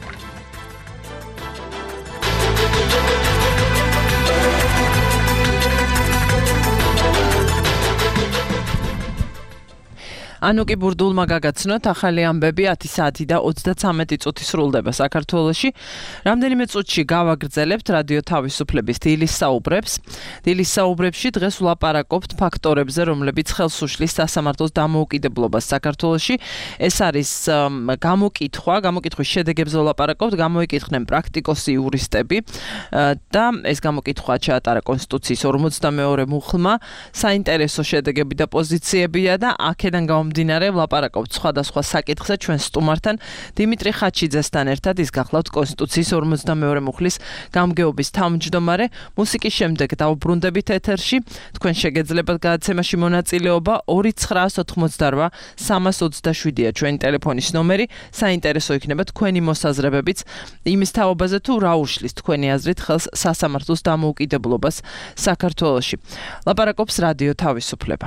ანუკი ბურდულმა გაგაცნოთ ახალი ამბები 10 საათი და 33 წუთი სრულდება საქართველოში. რამდენიმე წუთში გავაგრძელებთ რადიო თავისუფლების დილის საუბრებს. დილის საუბრებში დღეს ვლაპარაკობთ ფაქტორებზე, რომლებიც ხელს უშლის სასამართლოს დამოუკიდებლობას საქართველოში. ეს არის გამოკითხვის შედეგებზე ვლაპარაკობთ, გამოიკითხნენ პრაქტიკოსი იურისტები და ეს გამოკითხვა ჩაატარა კონსტიტუციის 42 მუხლმა. საინტერესო შედეგები და პოზიციებია და აქედან დინარე ვლაპარაკობთ სხვადასხვა საკითხზე ჩვენ სტუმართან დიმიტრი ხაჩიძესთან ერთად. ის გახლავთ კონსტიტუციის 42 მუხლის გამგეობის თავმჯდომარე. მუსიკის შემდეგ დავუბრუნდებით ეთერში. თქვენ შეგეძლებათ გადაცემაში მონაწილეობა 2988 327-ია ჩვენი ტელეფონის ნომერი. საინტერესო იქნება თქვენი მოსაზრებებიც იმის თაობაზე, თუ რა უშლის თქვენი აზრით ხელს სასამართლოს დამოუკიდებლობას საქართველოში. ლაპარაკობს რადიო თავისუფლება.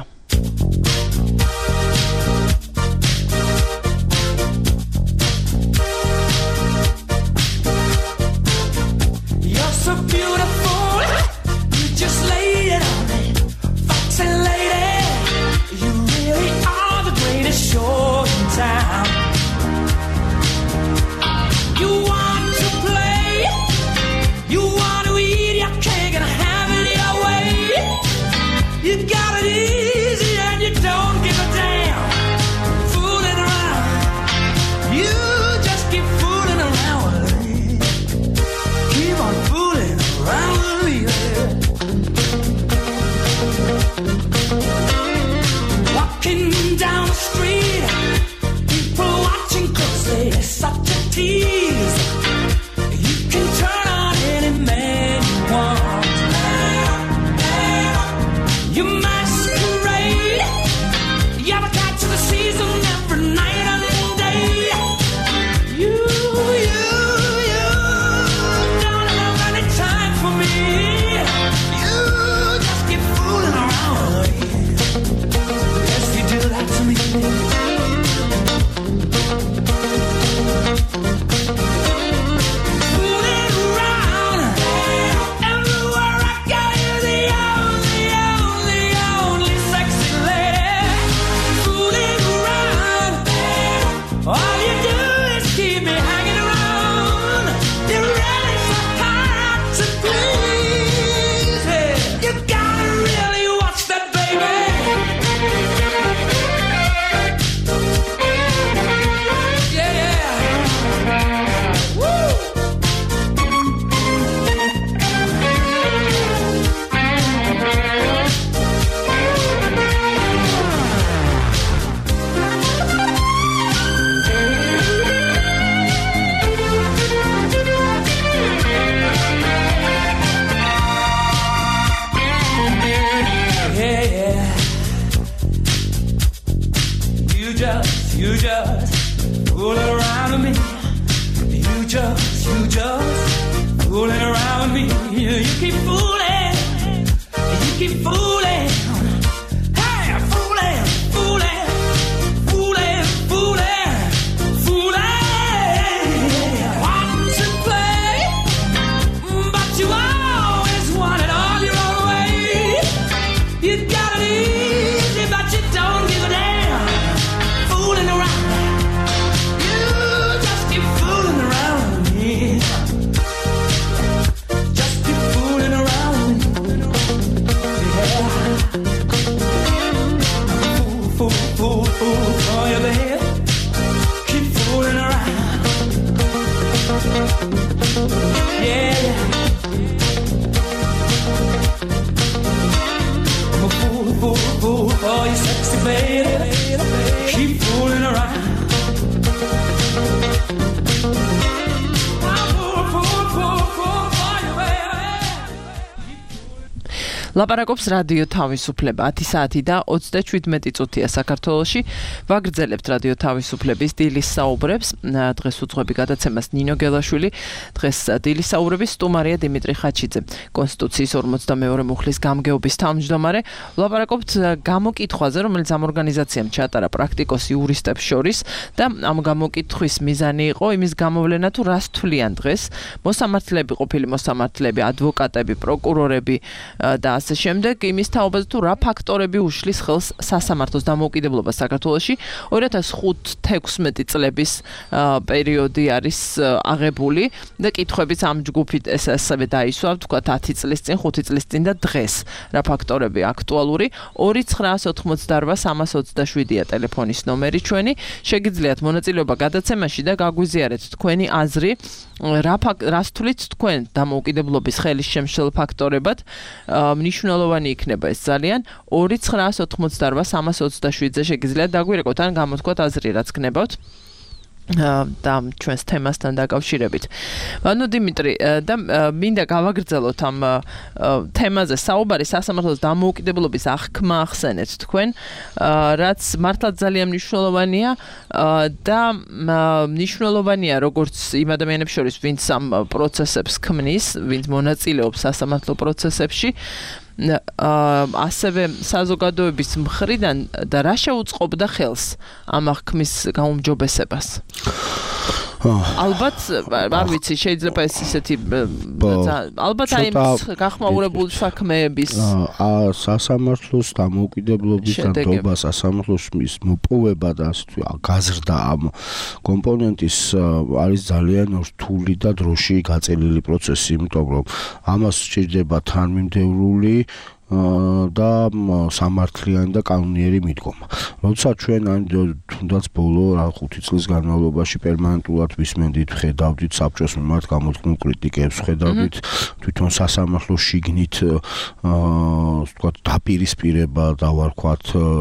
So beautiful, you just laid it on me, foxy lady. ლაპარაკობს რადიო თავისუფლება 10 საათი და 37 წუთია საქართველოში. ვაგრძელებთ რადიო თავისუფლების დილის საუბრებს. დღეს უძღვები გადაცემას ნინო გელაშვილი, დღეს დილის საუბრების სტუმარია დიმიტრი ხაჩიძე, კონსტიტუციის 42 მუხლის გამგეობის თავმჯდომარე. ვლაპარაკობთ გამოკითხვაზე, რომელიც ამ ორგანიზაციამ ჩაატარა პრაქტიკოსი იურისტებს შორის და ამ გამოკითხვის მიზანი იყო იმის გამოვლენა თუ რას თვლიან დღეს მოსამართლეები, ყოფილი მოსამართლეები, ადვოკატები, პროკურორები და ასე შემდეგ იმის თაობაზე თუ რა ფაქტორები უშლის ხელს სასამართლოს დამოუკიდებლობას საქართველოში 2005-16 წლების პერიოდი არის აღებული და კითხვებიც ამ ჯგუფით ესევე დაისვა თქვა 10 წლის წინ, 5 წლის წინ და დღეს რა ფაქტორები აქტუალური 2988-327-ია ტელეფონის ნომერი ჩვენი შეგიძლიათ მონაწილეობა გადაცემაში და გაგვიზიარეთ თქვენი აზრი რას თვლით თქვენ დამოუკიდებლობის ხელის შემშლელ ფაქტორებად მნიშვნელოვანი იქნება ეს ძალიან 2988-327-ზე შეგიძლიათ დაგვირეკოთ ან გამოთქვათ აზრი რაც გნებავთ და ჩვენს თემასთან დაკავშირებით. ანუ დიმიტრი და მინდა გავაგრძელოთ ამ თემაზე საუბარი სასამართლოს დამოუკიდებლობის აღქმა ახსენეთ თქვენ, რაც მართლა ძალიან მნიშვნელოვანია და მნიშვნელოვანია როგორც იმ ადამიანებს შორის, ვინც ამ პროცესებს ქმნის, ვინც მონაწილეობს სასამართლო პროცესებში. ასევე საზოგადოების მხრიდან და რა შეუწყობდა ხელს ამ აღქმის გაუმჯობესებას? ალბათ არ ვიცი შეიძლება ეს ისეთი ალბათ აი გახმაურებული საქმეების სასამართლოს დამოუკიდებლობის და ნდობა სასამართლოს მოპოვება და ასე თუ გაზრდა ამ კომპონენტის არის ძალიან რთული და დროში გაწელილი პროცესი, იმიტომ რომ ამას სჭირდება თანმიმდევრული და სამართლიანი და კანონიერი მიდგომა. როდესაც ჩვენ თუნდაც ბოლო 5 წლის განმავლობაში პერმანენტულად ვისმენდით, ხედავდით საბჭოს მიმართ გამოთქმულ კრიტიკებს, ხედავდით თვითონ სასამართლოს შიგნით ვთქვათ დაპირისპირება და ვარქვათ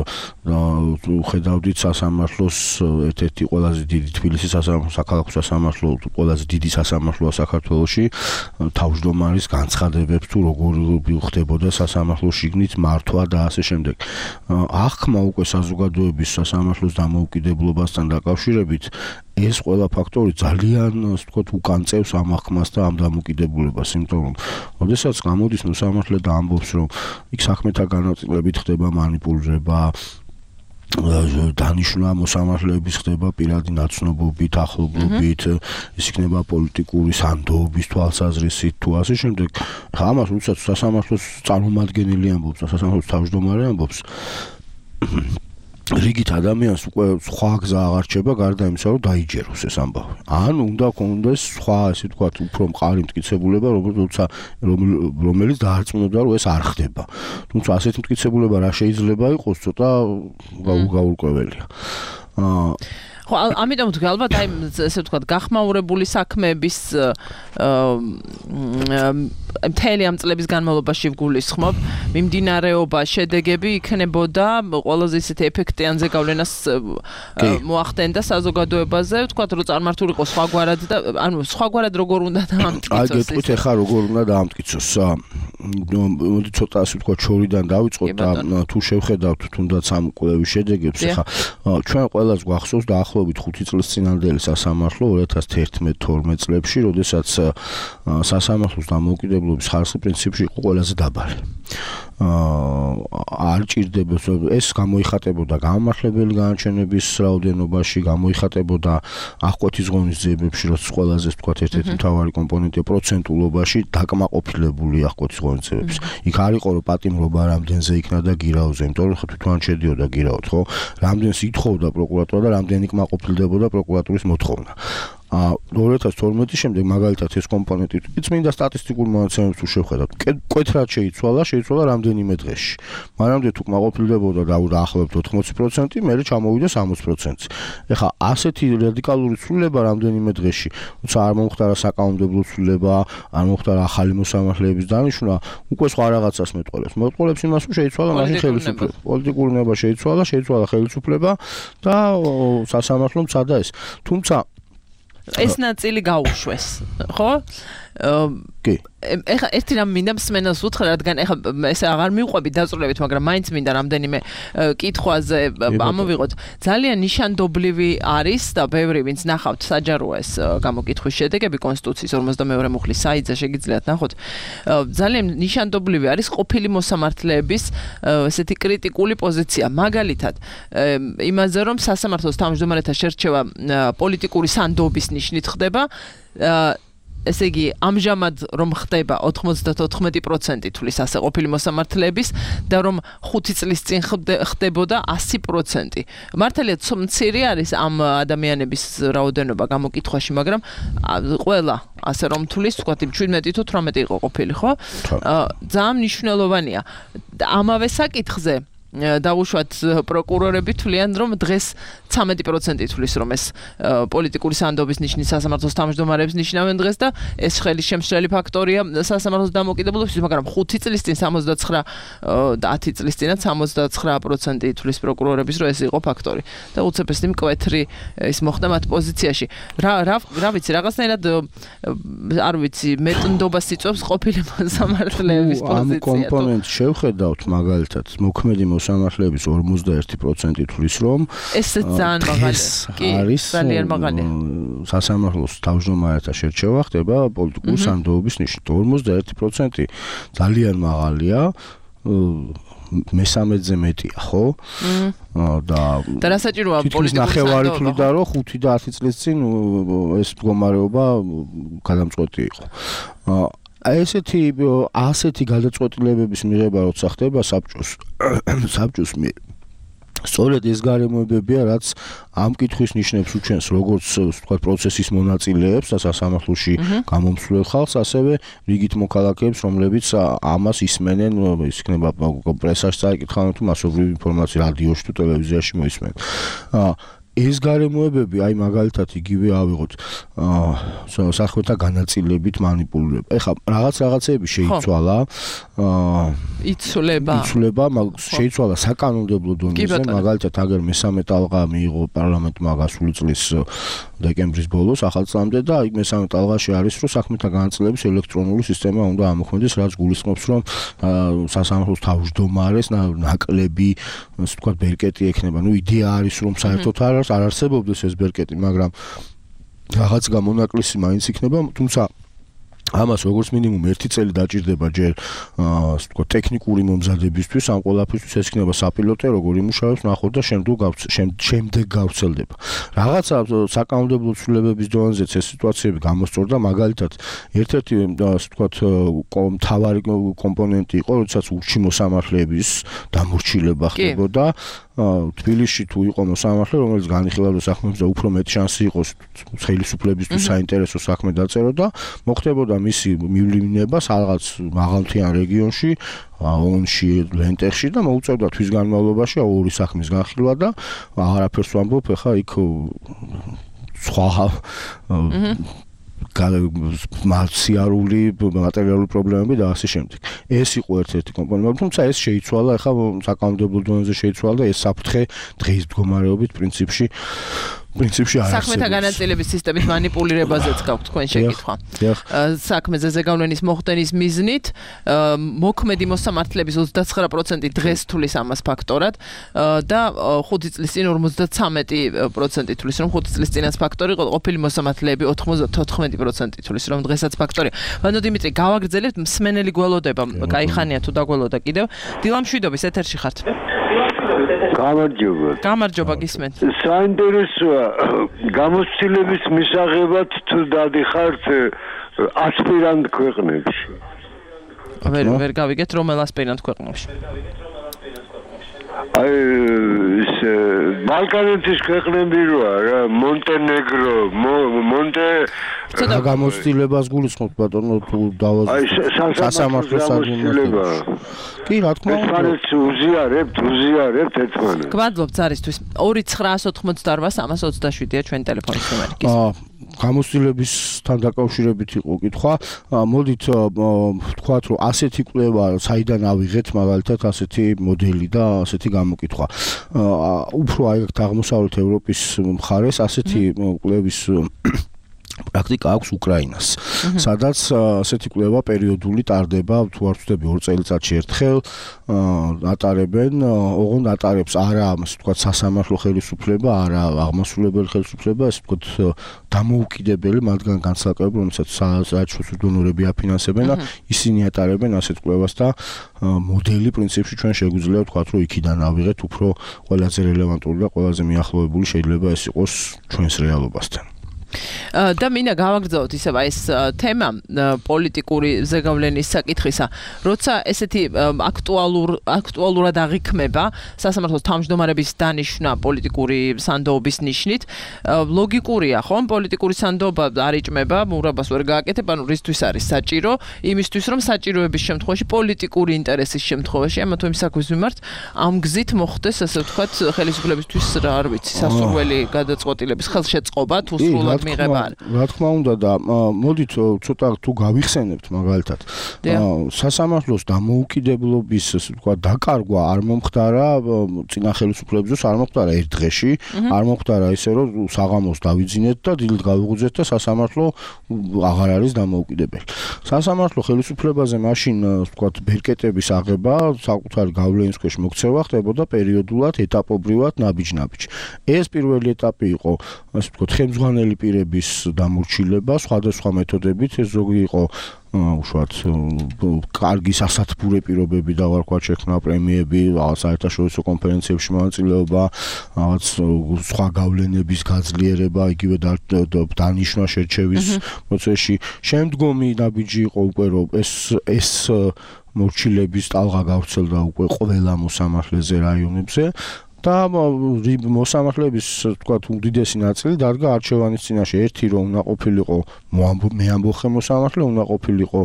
ხედავდით სასამართლოს ერთ-ერთი ყველაზე დიდი თბილისის საქალაქო სასამართლო, ყველაზე დიდი სასამართლოა საქართველოში, თავმჯდომარის განცხადებებს თუ როგორ ხდებოდა სასამართლო შიგნით მართვა და ასე შემდეგ. აღქმა უკვე საზოგადოების სასამართლოს დამოუკიდებლობასთან დაკავშირებით ეს ყველა ფაქტორი ძალიან ვთქვათ უკან წევს ამ აღქმას და ამ დამოუკიდებლობას, იმიტომ რომ როდესაც გამოდის მოსამართლე და ამბობს რომ იქ საქმეთა განაწილებით ხდება მანიპულირება დანიშნვა მოსამართლეების ხდება პირადი ნაცნობობით, ახლობლობით, ის იქნება პოლიტიკური სანდოობის თვალსაზრისით თუ ასე შემდეგ. ამას როდესაც სასამართლოს წარმომადგენელი ამბობს, სასამართლოს თავმჯდომარე ამბობს, რიგით ადამიანს უკვე სხვა გზა აღარ რჩება გარდა იმისა, რომ დაიჯეროს ეს ამბავი. ან უნდა კონდეს სხვა, ასე ვთქვათ, უფრო მყარი მტკიცებულება, რომელიც დაარწმუნებდა, რომ ეს არ ხდება. თუმცა ასეთი მტკიცებულება რა შეიძლება იყოს, ცოტა გაურკვეველია. ხო, ამიტომ თქვი ალბათ აი ესე ვთქვათ, გახმაურებული საქმეების მთელი ამ წლების განმავლობაში ვგულისხმობ, მიმდინარეობა, შედეგები იქნებოდა ყველაზე ისეთი ეფექტიანზე გავლენას მოახდენდა საზოგადოებაზე, ვთქვათ, რომ წარმართულიყო სხვაგვარად და ანუ სხვაგვარად როგორ უნდა დაამტკიცოს. აი გეტყვით ახლა როგორ უნდა დაამტკიცოს. მოდი ცოტა ასე ვთქვათ, შორიდან დავიწყოთ და თუ შევხედავთ თუნდაც ამ კვლევის შედეგებს, ახლა ჩვენ ყველას გვახსოვს დაახლოებით 5 წლის წინანდელი სასამართლო 2011-12 წლებში, როდესაც სასამართლოს დამოუკიდებლობის ხარისხი პრინციპში იყო ყველაზე დაბალი. არ ჭირდება ეს გამოიხატებოდა გამმართველი განაჩენების რაოდენობაში, გამოიხატებოდა აღკვეთის ღონისძიებებში, რაც ყველაზე ვთქვათ ერთ-ერთი მთავარი კომპონენტია პროცენტულობაში დაკმაყოფილებული აღკვეთის ღონისძიებების. იქ არ იყო რომ პატიმრობა რამდენზე იქნა და გირაოზე, იმიტომ რომ თვითონ შედიოდა გირაოდ, ხო? რამდენს ითხოვდა პროკურატურა და რამდენი კმაყოფილდებოდა პროკურატურის მოთხოვნა. 2012 შემდეგ მაგალითად ეს კომპონენტი წმინდა სტატისტიკურ მონაცემებს თუ შევხედავთ, მკვეთრად შეიცვალა რამდენიმე დღეში. მანამდე თუ კმაყოფილდებოდა დაახლოებით 80%, მერე ჩამოვიდა 60%. ეხლა ასეთი რადიკალური ცვლილება რამდენიმე დღეში, თუმცა არ მომხდარა საკანონმდებლო ცვლილება, არ მომხდარა ახალი მოსამართლეების დანიშვნა, უკვე სხვა რაღაცას მეტყოლებს. მეტყოლებს იმას, რომ შეიცვალა მაშინ ხელისუფლება. პოლიტიკური ნება შეიცვალა ხელისუფლება და სასამართლომ ცადა ეს. თუმცა ეს ნაწილი გაუშვეს, ხო? კი. ეხლა ერთი რამ მინდა მსმენელს უთხრა, რადგან ეხლა ესე აღარ მივყვები დაწვრილებით, მაგრამ მაინც მინდა რამდენიმე კითხვაზე ამოვიღოთ. ძალიან ნიშანდობლივი არის და ბევრი ვინც ნახავთ საჯაროა ეს გამოკითხვის შედეგები კონსტიტუციის 52 მუხლის საიტზე შეგიძლიათ ნახოთ. ძალიან ნიშანდობლივი არის ყოფილი მოსამართლეების ესეთი კრიტიკული პოზიცია. მაგალითად, იმაზე რომ სასამართლოს თავმჯდომარეთა შერჩევა პოლიტიკური სანდობის ნიშნით ხდება, ესე იგი, ამჟამად რომ ხდება 94% თulis ასე ყოფილი მოსამართლეების და რომ 5 წლის წინ ხდებოდა 100%. მართალია მცირე არის ამ ადამიანების რაოდენობა გამოკითხვაში, მაგრამ ყველა ასე რომ თulis თქვა 17 თუ 18 იყო ყოფილი, ხო? ძალიან მნიშვნელოვანია. ამავე საკითხზე დაუშვათ პროკურორები თვლიან, რომ დღეს 13% თulis რომ ეს პოლიტიკური სანდობის ნიშნის სასამართლოს თავმჯდომარეებს ნიშნავენ დღეს და ეს ხელი შემსვლელი ფაქტორია სასამართლოს დამოკიდებულებისთვის, მაგრამ 5 წლის წინ 69 და 10 წლის წინაც 79% თulis პროკურორების რომ ეს იყო ფაქტორი. და უცებ ეს მკვეთრი ის მოხდა მათ პოზიციაში. რა ვიცი, რაღაცნაირად არ ვიცი, მეტნდობას იწვევს ყოფილი მოსამართლეების პოზიცია. ამ კომპონენტს შევხედავთ მაგალითად, მოქმედი მოსამართლეების 51% თulis რომ ეს ძალიან მაღალი არის ძალიან მაღალი. სასამართლოს თავმჯდომარეთა შერჩევა ხდება პოლიტიკური სანდოობის ნიშნით. 51% ძალიან მაღალია. მესამედზე მეტია, ხო? და რა საჭიროა პოლიტიკური ნახევარი თვლიდა, რომ 5 და 10 წლის წინ ეს მდგომარეობა გადამწყვეტი იყო. ასეთი გადაწყვეტილებების მიღება როცა ხდება საბჭოს მიერ. სწორედ ეს გარემოებებია, რაც ამ კითხვის ნიშნებს უჩენს როგორც ვთქვათ პროცესის მონაწილეებს და სასამართლოში გამომსვლელ ხალხს, ასევე რიგით მოქალაქეებს, რომლებიც ამას ისმენენ, ის იქნება პრესაში წაიკითხავენ თუ მასობრივი ინფორმაცია რადიოში თუ ტელევიზიაში მოისმენენ. ეს გარემოებები, აი მაგალითად იგივე ავიღოთ საქმეთა განაწილებით მანიპულირება. ეხლა რაღაცეები შეიცვალა, იცვლება, შეიცვალა საკანონმდებლო დონეზე, მაგალითად აგერ მესამე ტალღა მიიღო პარლამენტმა გასული წლის დეკემბრის ბოლოს ახალწლამდე და იქ მესამე ტალღაში არის, რომ საქმეთა განაწილების ელექტრონული სისტემა უნდა ამოქმედდეს, რაც გულისხმობს, რომ სასამართლოს თავმჯდომარეს ნაკლები, ასე ვთქვათ, ბერკეტი ექნება. ნუ იდეა არის, რომ საერთოდ არ არსებობდეს ეს ბერკეტი, მაგრამ რაღაც გამონაკლისი მაინც იქნება, თუმცა ამას როგორც მინიმუმ 1 წელი დაჭირდება ჯერ ასე ვთქვათ ტექნიკური მომზადებისთვის, ამ ყველაფერთვის ეს იქნება საპილოტე, როგორ იმუშავებს, ნახოთ და შემდეგ გავრცელდება. რაღაცა საკანონმდებლო ცვლილებების დონეზეც ეს სიტუაციები გამოსწორდა, მაგალითად ერთ-ერთი ასე ვთქვათ მთავარი კომპონენტი იყო, როდესაც ურჩი მოსამართლეების დამორჩილება ხდებოდა. თბილისში თუ იყო მოსამართლე, რომელიც განიხილავდა საქმეებს და უფრო მეტი შანსი იყოს ხელისუფლებისთვის საინტერესო საქმე დაწეროდა, მოხდებოდა მისი მივლინება რაღაც მაღალმთიან რეგიონში, ონში, ლენტეხში და მოუწევდა თვის განმავლობაში 2 საქმის განხილვა და აღარაფერს ვამბობ, ეხა იქ სხვა სიარული მატერიალური პრობლემები და ასე შემდეგ. ეს იყო ერთ-ერთი კომპონენტი, თუმცა ეს შეიცვალა, ახლა საკანონმდებლო დონეზე შეიცვალა და ეს საფრთხე დღის მდგომარეობით პრინციპში არ არსებობს. საქმეთა განაწილების სისტემის მანიპულირებაზეც გაქვთ თქვენ შეკითხვა. საქმეზე ზეგავლენის მოხდენის მიზნით მოქმედი მოსამართლეების 29% დღეს თulis ამას ფაქტორად და 5 წლის წინ 53% თulis რომ 5 წლის წინაც ფაქტორი იყო, ყოფილი მოსამართლეები 94% თulis რომ დღესაც ფაქტორია. ბანო დიმიტრი, გავაგრძელებთ, მსმენელი გველოდება, кайხანია თუ დაგველოდა კიდევ. დილამშვიდობის ეთერში ხართ. გამარჯობა გისმენთ. საინტერესოა გამოცდილების მისაღებად თუ დადიხართ ასპირანტ ქვეყნებში. ვერ გავიგეთ რომელ ასპირანტ ქვეყნებში. აი ეს ბალკანეთის ქვეყნები როა რა, მონტენეგრო, ცოტა გამოცდილებას გულისხმობთ ბატონო თუ დავაზუსტოთ სასამართლოს საგულმოწმება. კი, რა თქმა უნდა. ეს უზიარებთ ერთმანეთს. გვადლობთ ზარისთვის 2988-327-ია ჩვენი ტელეფონის ნომერი. გამოცდილებისთან დაკავშირებით იყო კითხვა. მოდით ვთქვათ, რომ ასეთი კვლევა საიდან ავიღეთ, მაგალითად ასეთი მოდელი და ასეთი გამოკითხვა. უფრო აი აღმოსავლეთ ევროპის მხარეს ასეთი კვლევის პრაქტიკა აქვს უკრაინას, სადაც ასეთი კვლევა პერიოდული ტარდება, თუ არ ვცდები 2 წელიწადში ერთხელ ატარებენ, ოღონდ ატარებს არა, ასე ვთქვათ, სასამართლო ხელისუფლება, არა აღმასრულებელი ხელისუფლება, ასე ვთქვათ, დამოუკიდებელი მათგან განცალკევებული, რომელსაც საერთაშორისო დონორები აფინანსებენ და ისინი ატარებენ ასეთ კვლევას და მოდელი პრინციპში ჩვენ შეგვიძლია ვთქვათ, რომ იქიდან ავიღეთ უფრო ყველაზე რელევანტური და ყველაზე მიახლოებული შეიძლება ეს იყოს ჩვენს რეალობასთან. და მინდა გავაგრძელოთ ისევ ეს თემა პოლიტიკური ზეგავლენის საკითხისა, როცა ესეთი აქტუალურად აღიქმება სასამართლოს თავმჯდომარების დანიშვნა პოლიტიკური სანდოობის ნიშნით, ლოგიკურია, ხომ? პოლიტიკური სანდოობა არ იჭმება, მურაბას ვერ გააკეთებ, ანუ რისთვის არის საჭირო? იმისთვის, რომ საჭიროების შემთხვევაში პოლიტიკური ინტერესის შემთხვევაში, ამა თუ იმ საქმის მიმართ ამ გზით მოხდეს, ასე ვთქვათ, ხელისუფლებისთვის რა არ ვიცი, სასურველი გადაწყვეტილების ხელშეწყობა თუ სრულად რა თქმა უნდა და მოდით ცოტა თუ გავიხსენებთ მაგალითად სასამართლოს დამოუკიდებლობის ვთქვათ დაკარგვა არ მომხდარა წინა ხელისუფლებისთვის არ მომხდარა ერთ დღეში არ მომხდარა ისე რომ საღამოს დავიძინეთ და დილით გავიღუძეთ და სასამართლო აღარ არის დამოუკიდებელი სასამართლო ხელისუფლებაზე მაშინ ვთქვათ ბერკეტების აღება საკუთარი გავლენის ქვეშ მოქცევა ხდებოდა პერიოდულად ეტაპობრივად ნაბიჯ-ნაბიჯ ეს პირველი ეტაპი იყო ასე ვთქვათ ხელმძღვანელი პირების დამორჩილება სხვადასხვა მეთოდებით ეს ზოგი იყო უშუალოდ კარგი სასათბურე პირობები და ვარქვათ შექმნა პრემიები რაღაც საერთაშორისო კონფერენციებში მონაწილეობა რაღაც სხვა გავლენების გაძლიერება იგივე დანიშნა შერჩევის პროცესში შემდგომი ნაბიჯი იყო უკვე რომ ეს მორჩილების ტალღა გავრცელდა უკვე ყველა მოსამართლეზე რაიონებზე და მოსამართლეების თქვათ უდიდესი ნაწილი დადგა არჩევანის წინაშე ერთი რომ უნდა ყოფილიყო მეამბოხე მოსამართლე უნდა ყოფილიყო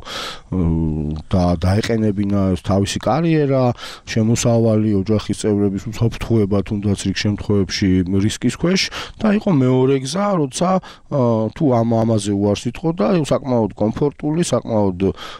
და დაეყენებინა თავისი კარიერა შემოსავალი ოჯახის წევრების უსაფრთხოება თუნდაც რიგ შემთხვევებში რისკის ქვეშ და იყო მეორე გზა როცა თუ ამაზე უარს იტყოდა საკმაოდ კომფორტული საკმაოდ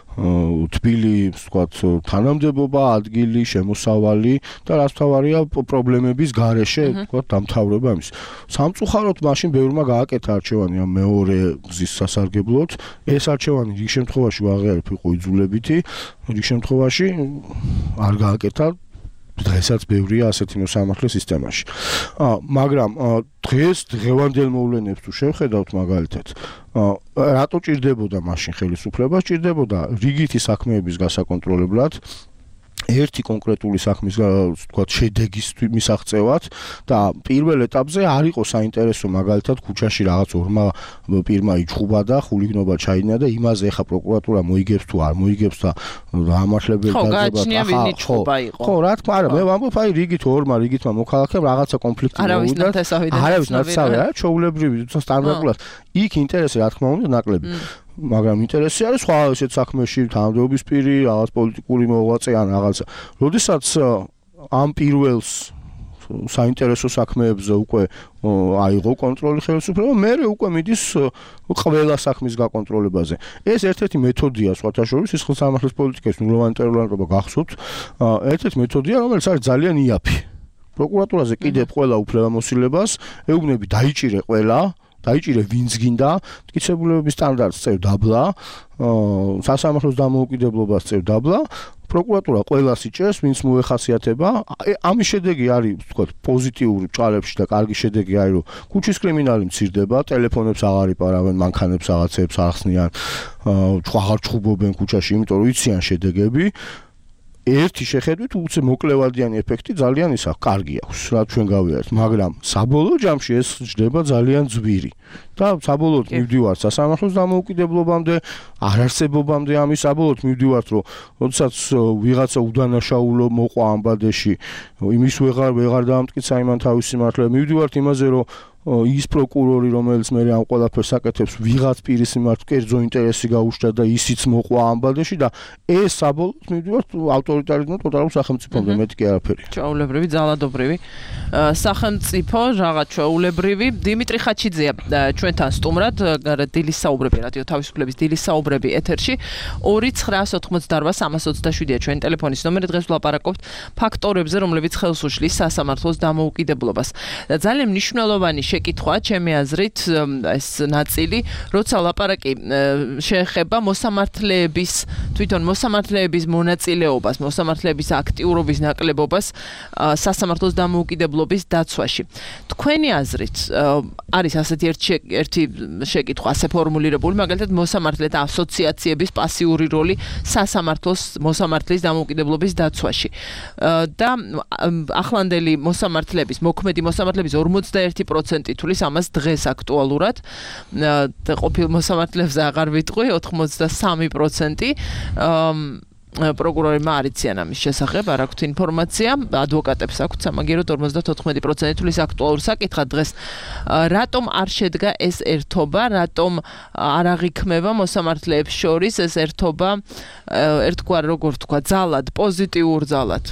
თბილი ვთქვათ თანამდებობა ადგილი შემოსავალი და რაც თავარია პრობლემების გარეშე ვთქვათ დამთავრება იმის სამწუხაროდ მაშინ ბევრმა გააკეთა არჩევანი ამ მეორე გზის სასარგებლოდ ეს არჩევანი რიგ შემთხვევაში ვაღიარებ იყო იძულებითი რიგ შემთხვევაში არ გააკეთა დღესაც ბევრია ასეთი მოსამართლე სისტემაში მაგრამ დღეს დღევანდელ მოვლენებს თუ შევხედავთ მაგალითად რატო ჭირდებოდა მაშინ ხელისუფლება ჭირდებოდა რიგითი საქმეების გასაკონტროლებლად ერთი კონკრეტული საქმის ვთქვათ შედეგის მისაღწევად და პირველ ეტაპზე არ იყო საინტერესო მაგალითად ქუჩაში რაღაც ორმა პირმა იჩხუბა და ხულიგნობა ჩაიდინა და იმაზე ახლა პროკურატურა მოიგებს თუ არ მოიგებს და ამართლებელი დაძაბა ხო რა თქმა არა მე ვამბობ აი რიგით ორმა რიგითმა მოქალაქემ რაღაცა კონფლიქტი მოვიდა არავის ნათესავი არა ჩაულებრივი სტანდარტულად იქ ინტერესი რა თქმა უნდა ნაკლები მაგრამ ინტერესი არის სხვა ესეთ საქმეში თანამდებობის პირი, რაღაც პოლიტიკური მოღვაწე ან რაღაცა. როდესაც ამ პირველს საინტერესო საქმეებზე უკვე აიღო კონტროლი ხელისუფლება, მერე უკვე მიდის ყველა საქმის გაკონტროლებაზე. ეს ერთ-ერთი მეთოდია სხვათა შორის ის სახელმწიფოს პოლიტიკის ნულოვანი ტერლანტობა გახსოვთ. ერთ-ერთი მეთოდია, რომელიც არის ძალიან იაფი. პროკურატურაზე კიდევ ყველა უფლებამოსილებას ეუბნები დაიჭირე ყველა დაიჭირე ვინც გინდა, მტკიცებულებების სტანდარტს წევ დაბლა, სასამართლოს დამოუკიდებლობას წევ დაბლა, პროკურატურა ყველას იჭერს, ვინც მოეხასიათება. ამის შედეგი არის, ვთქვათ, პოზიტიური ჭალებში და კარგი შედეგი არის, რომ ქუჩის კრიმინალი მცირდება, ტელეფონებს აღარ იპარავენ, მანქანებს რაღაცებს ახსნიან, აღარ ჩხუბობენ ქუჩაში, იმიტომ რომ იციან შედეგები. ერთი შეხედვით უცე მოკლევადიანი ეფექტი ძალიან ის აქვს, კარგი აქვს, რა ჩვენ გავიარეთ, მაგრამ საბოლოო ჯამში ეს ჯდება ძალიან ძვირი. და საბოლოოდ მივდივართ სასამართლოს დამოუკიდებლობამდე, არარსებობამდე ამის საბოლოოდ მივდივართ, რომ როდესაც ვიღაცა უდანაშაულო მოყვა ამ ბადეში, იმის ვეღარ დაამტკიცა იმან თავისი მართლება, მივდივართ იმაზე, რომ ის პროკურორი, რომელიც მე ამ ყველაფერს აკეთებს, ვიღაც პირის მიმართ კერძო ინტერესი გაუჩნდა და ისიც მოყვა ამ ბადეში და ეს საბოლოოდ მივდივართ ავტორიტარიზმად ტოტალურ სახელმწიფომდე, მეტი კი არაფერი. ჩვეულებრივი, ძალადობრივი სახელმწიფო, რაღაც ჩვეულებრივი. დიმიტრი ხაჩიძეა ჩვენთან სტუმრად, დილის საუბრები, რადიო თავისუფლების დილის საუბრები ეთერში. 2988327-ია ჩვენი ტელეფონის ნომერი. დღეს ვლაპარაკობთ ფაქტორებზე, რომლებიც ხელს უშლის სასამართლოს დამოუკიდებლობას. და ძალიან მნიშვნელოვანი შეკითხვა, ჩემი აზრით, ეს ნაწილი, როცა ლაპარაკი შეეხება მოსამართლეების, თვითონ მოსამართლეების მონაწილეობას, მოსამართლეების აქტიურობის ნაკლებობას სასამართლოს დამოუკიდებლობის დაცვაში. Თქვენი აზრით, არის ასეთი ერთი შეკითხვა, ასე ფორმულირებული, მაგალითად მოსამართლეთა ასოციაციების პასიური როლი სასამართლოს მოსამართლის დამოუკიდებლობის დაცვაში. და ახლანდელი მოსამართლების, მოქმედი მოსამართლების 41% თulis ამას დღეს აქტუალურად. ყოფილ მოსამართლეებს აღარ ვიტყვი, 83%. პროკურორებმა არიციან ამის შესახებ, არ აქვთ ინფორმაცია, ადვოკატებს აქვთ სამაგიეროდ 54% თulis აქტუალურ საკითხად დღეს. რატომ არ შედგა ეს ერთობა, რატომ არ აღიქმება მოსამართლეებს შორის ეს ერთობა, ერთგვარ როგორ თქვა, ძალად, პოზიტიურ ძალად?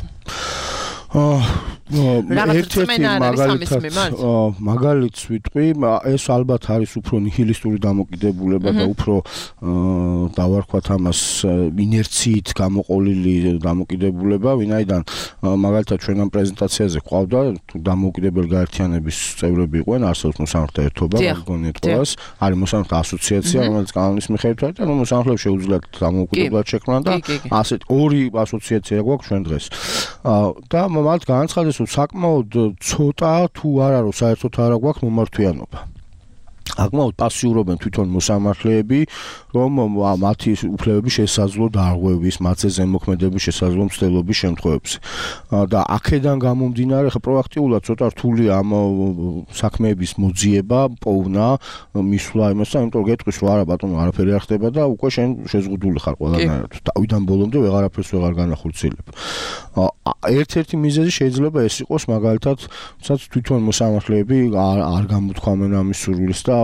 მაგალითს ვიტყვი, ეს ალბათ არის უფრო ნიჰილისტური დამოკიდებულება და უფრო დავარქვათ ამას ინერციით გამოყოლილი დამოკიდებულება, ვინაიდან მაგალითად ჩვენ ამ პრეზენტაციაზე ყავდა დამოუკიდებელი გაერთიანების წევრები იყვნენ, არსებობს მოსამართლეთა ერთობა, გონიათ ყველას, არის მოსამართლეთა ასოციაცია, რომელიც კანონის მიხედვით არის და მოსამართლეებს შეუძლიათ დამოუკიდებლად შექმნა და ასეთ ორი ასოციაცია გვაქვს ჩვენ დღეს. და მათ განაცხადეს, რომ საკმაოდ ცოტა თუ არა რომ საერთოდ არ გვაქვს მომართვიანობა. საკმაოდ პასიურობენ თვითონ მოსამართლეები, რომ მათი უფლებები შესაძლო დარღვევის, მათზე ზემოქმედების შესაძლო მცდელობის შემთხვევებში. და აქედან გამომდინარე, ხა პროაქტიულად ცოტა რთულია ამ საქმეების მოძიება, პოვნა, მისვლა იმასთან, იმიტომ რომ გეტყვის, რომ არა ბატონო, არაფერი არ ხდება და უკვე შენ შეზღუდული ხარ ყველანაირად. თავიდან ბოლომდე ვეღარაფერს ვეღარ განახორციელებ. ერთ-ერთი მიზეზი შეიძლება ეს იყოს მაგალითად, სადაც თვითონ მოსამართლეები არ გამოთქვამენ ამის სურვილს და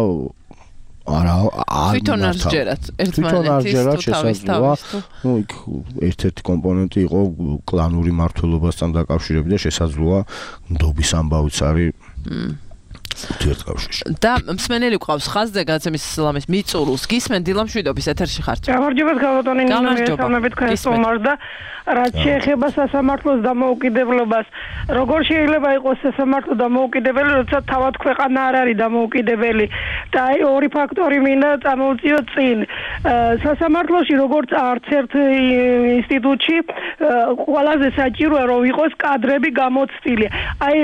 თვითონ არ ჯერათ ერთმანეთის შესაძლოა, იქ ერთ-ერთი კომპონენტი იყო კლანური მმართველობასთან დაკავშირებით და შესაძლოა ნდობის ამბავიც არის ურთიერთკავშირში. და მსმენელი გვყავს ხაზზე, გადაცემის სლამის მიწურულს გისმენ დილამშვიდობის ეთერში ხართ. გამარჯობათ გალატონი, მესამნებით თქვენს სტუმარს და რაც შეეხება სასამართლოს დამოუკიდებლობას, როგორ შეიძლება იყოს სასამართლო დამოუკიდებელი, როცა თავად ქვეყანა არ არის დამოუკიდებელი და აი ორი ფაქტორი მინდა წამოვწიოთ წინ. სასამართლოში როგორც არც ერთ ინსტიტუტში ყველაზე საჭიროა რომ იყოს კადრები გამოცდილი. აი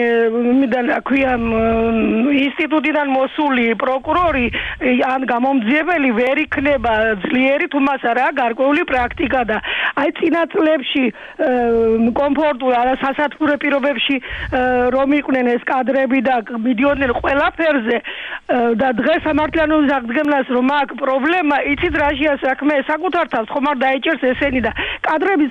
ქვია ინსტიტუტიდან მოსული პროკურორი ან გამომძიებელი ვერ იქნება ძლიერი, თუ მას არა გარკვეული პრაქტიკა და აი წინა წლებში კომფორტულ სასათბურე პირობებში რომ იყვნენ ეს კადრები და მიდიოდნენ ყველაფერზე და დღეს სამართლიანობის აღდგენას რომ აქვს პრობლემა, იცით რაშია საქმე, საკუთარ თავს ხომ არ დაიჭერს ესენი და კადრების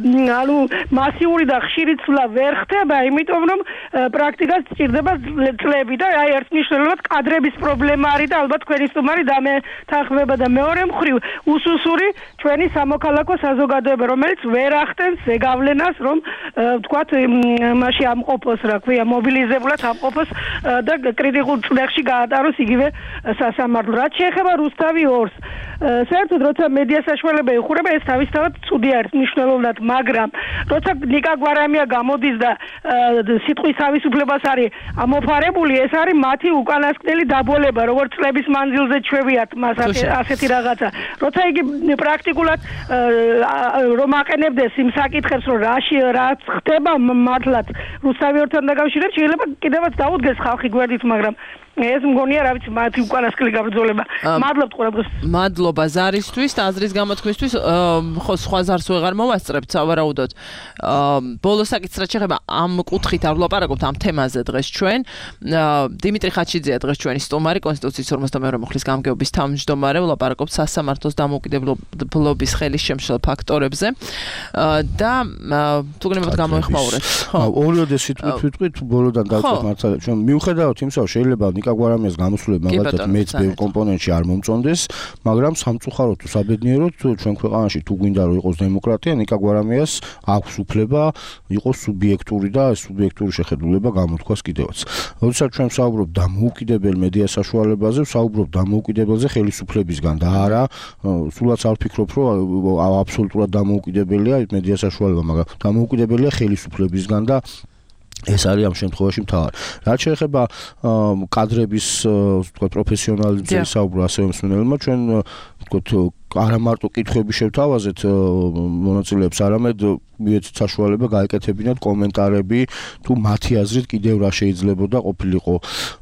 მასიური და ხშირი ცვლა ვერ ხდება, იმიტომ რომ პრაქტიკას სჭირდება წლები და აი ერთმნიშვნელოვნად კადრების პრობლემა არის და ალბათ თქვენი სტუმარი დამეთანხმება და მეორე მხრივ უსუსური ჩვენი სამოქალაქო საზოგადოება, რომელიც ვერ ახდენს ზეგავლენას, რომ ვთქვათ, მასში ამყოფოს, რა ქვია, მობილიზებულად ამყოფოს და კრიტიკულ წლებში გაატაროს იგივე სასამართლო. რაც შეეხება რუსთავი 2-ს, საერთოდ როცა მედია საშუალება იხურება, ეს თავისთავად ცუდია მნიშვნელოვნად, მაგრამ როცა ნიკა გვარამია გამოდის და სიტყვის თავისუფლებას არის ამოფარებული, ეს არის მათი უკანასკნელი დაბოლება, როგორც წლების მანძილზე ჩვევიათ მას ასეთი რაღაცა. როცა იგი პრაქტიკულად რომ აყენებდეს იმ საკითხებს, რომ რაც ხდება მართლაც რუსთავი 2-თან დაკავშირებით, შეიძლება კიდევაც დაუდგეს ხალხი გვერდით, მაგრამ ეს მგონია, რა ვიცი, მათი უკანასკნელი გაბრძოლება. მადლობთ ყურადღებას. მადლობა ზარისთვის და აზრის გამოთქმისთვის. ხო, სხვა ზარს ვეღარ მოვასწრებთ, სავარაუდოდ. ბოლო საკითხს რაც შეეხება ამ კუთხით არ ვლაპარაკობთ ამ თემაზე დღეს ჩვენ. დიმიტრი ხაჩიძეა დღეს ჩვენი სტუმარი, კონსტიტუციის 52 მუხლის გამგეობის თავმჯდომარე, ვლაპარაკობთ სასამართლოს დამოუკიდებლობის ხელისშემშლელ ფაქტორებზე. და თუ გნებავთ გამოეხმაურეთ. ორივე სიტყვით ვიტყვით, ბოლოდან დავწერთ მართალია. ჩვენ მიუხედავად იმისა, რომ შეიძლება ნიკა გვარამიას გამოსულები მაგალითად მეც ბევრ კომპონენტში არ მომწონდეს, მაგრამ სამწუხაროდ თუ საბედნიეროდ ჩვენ ქვეყანაში თუ გვინდა რომ იყოს დემოკრატია, ნიკა გვარამიას აქვს უფლება იყოს სუბიექტური და სუბიექტური შეხედულება გამოთქვას კიდევაც. როდესაც ჩვენ ვსაუბრობ დამოუკიდებელ მედია საშუალებაზე, ვსაუბრობ დამოუკიდებელზე ხელისუფლებისგან და არა სულაც არ ვფიქრობ, რომ აბსოლუტურად დამოუკიდებელია მედია საშუალება, მაგრამ დამოუკიდებელია ხელისუფლებისგან და ეს არის ამ შემთხვევაში მთავარი. რაც შეეხება კადრების ვთქვათ პროფესიონალიზმის საუბრო ასევე მსმენელებმა ჩვენ ვთქვათ არა მარტო კითხვები შევთავაზეთ მონაწილეებს, არამედ მიეცეთ საშუალება გაეკეთებინათ კომენტარები თუ მათი აზრით კიდევ რა შეიძლებოდა ყოფილიყო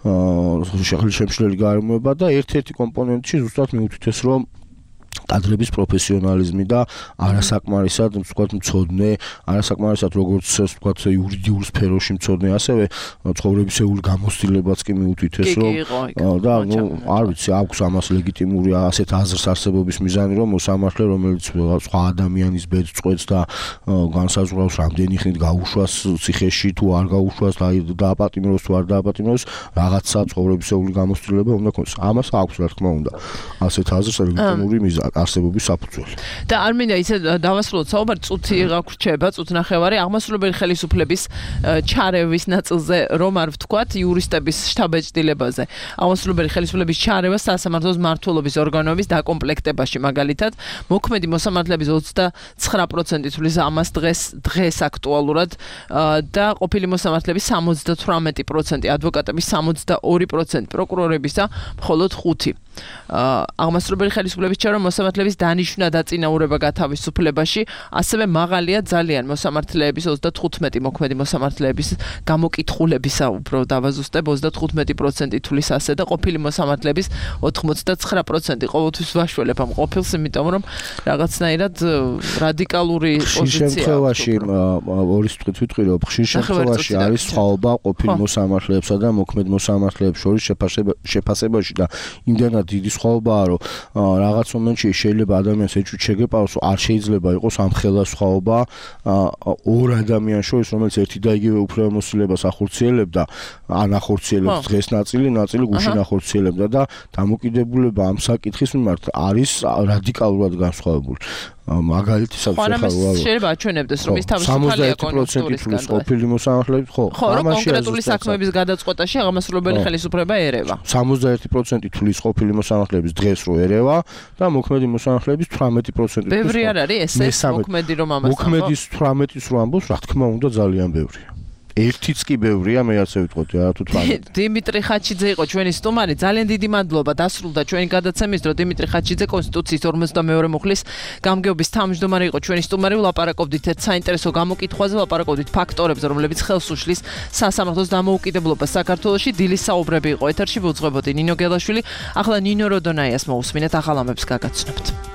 შემშლელი გარემოება და ერთ-ერთი კომპონენტი ზუსტად მიუთითეს რომ კადრების პროფესიონალიზმი და არასაკმარისად ვთქვათ მცოდნე, არასაკმარისად როგორც ვთქვათ იურიდიულ სფეროში მცოდნე, ასევე ცხოვრებისეული გამოცდილებაც კი მიუთითეს რომ და არ ვიცი, აქვს ამას ლეგიტიმური ასეთ აზრს არსებობის მიზანი რომ მოსამართლე რომელიც სხვა ადამიანის ბედს წყვეტს და განსაზღვრავს რამდენი ხნით გაუშვას ციხეში თუ არ გაუშვას დააპატიმროს თუ არ დააპატიმროს რაღაცა ცხოვრებისეული გამოცდილება უნდა ქონდეს. ამას აქვს რა თქმა უნდა ასეთ აზრს ლეგიტიმური მიზანი არსებობის საფუძველი. და არ მინდა ისე დავასრულოთ საუბარი, წუთი გაგვრჩება, წუთნახევარი აღმასრულებელი ხელისუფლების ჩარევის ნაწილზე რომ არ ვთქვათ იურისტების შტაბ-ეჭდილებაზე. აღმასრულებელი ხელისუფლების ჩარევა სასამართლოს მმართველობის ორგანოების დაკომპლექტებაში მაგალითად მოქმედი მოსამართლეების 29% თulis ამას დღეს აქტუალურად და ყოფილი მოსამართლეების 78%, ადვოკატების 62%, პროკურორებისა მხოლოდ 5%. აღმასრულებელი ხელისუფლების ჩარევა მოსამართლეების დანიშვნა და წინაურება გათავისუფლებაში ასევე მაღალია ძალიან მოსამართლეების 35 მოქმედი მოსამართლეების გამოკითხულებისა უფრო დავაზუსტებ 35% თulis ასე და ყოფილი მოსამართლეების 89% ყოველთვის ვაშველებ ამ ყოფილს იმიტომ რომ რაღაცნაირად რადიკალური პოზიცია აქვს. შემთხვევაში ორი სიტყვით ვიტყვი რომ ხშირ შემთხვევაში არის სხვაობა ყოფილი მოსამართლეებსა და მოქმედ მოსამართლეებს შორის შეფასებაში და იმდენად დიდი სხვაობაა რომ რაღაც მომენტში შეიძლება ადამიანს ეჭვით შეგეპაროს, არ შეიძლება იყოს ამხელა სხვაობა ორ ადამიანს შორის, რომელიც ერთი და იგივე უფლებამოსილებას ახორციელებდა, ან ახორციელებს დღეს ნაწილი გუშინ ახორციელებდა და დამოკიდებულება ამ საკითხის მიმართ არის რადიკალურად განსხვავებული. მაგალითად შეიძლება აჩვენებდეს რომ ის თავისუფალია კონექტურის თulis ყოფილი მოსამართლეები ხო კონკრეტული საქმეების გადაწყვეტაში აღმასრულებელი ხელისუფლება ერევა 61% თulis ყოფილი მოსამართლეების დღეს რო ერევა და მოქმედი მოსამართლეების 18% ბევრი არ არის ეს მოქმედი რომ ამას მოქმედის 18-ის რო ამბობს რა თქმა უნდა ძალიან ბევრია ერთიც კი ბევრია მე ასე ვიტყოდი რა თუ 18 დიმიტრი ხაჩიძე იყო ჩვენი სტუმარი ძალიან დიდი მადლობა დასრულდა ჩვენი გადაცემის დრო დიმიტრი ხაჩიძე კონსტიტუციის 52 მუხლის გამგეობის თავმჯდომარე იყო ჩვენი სტუმარი ვლაპარაკობდით ერთ საინტერესო გამოკითხვაზე ვლაპარაკობდით ფაქტორებზე რომლებიც ხელს უშლის სასამართლოს დამოუკიდებლობას საქართველოში დილის საუბრები იყო ეთერში ვუძღვებოდი ნინო გელაშვილი ახლა ნინო როდონაიას მოусმინეთ ახალ ამებს გაგაცნობთ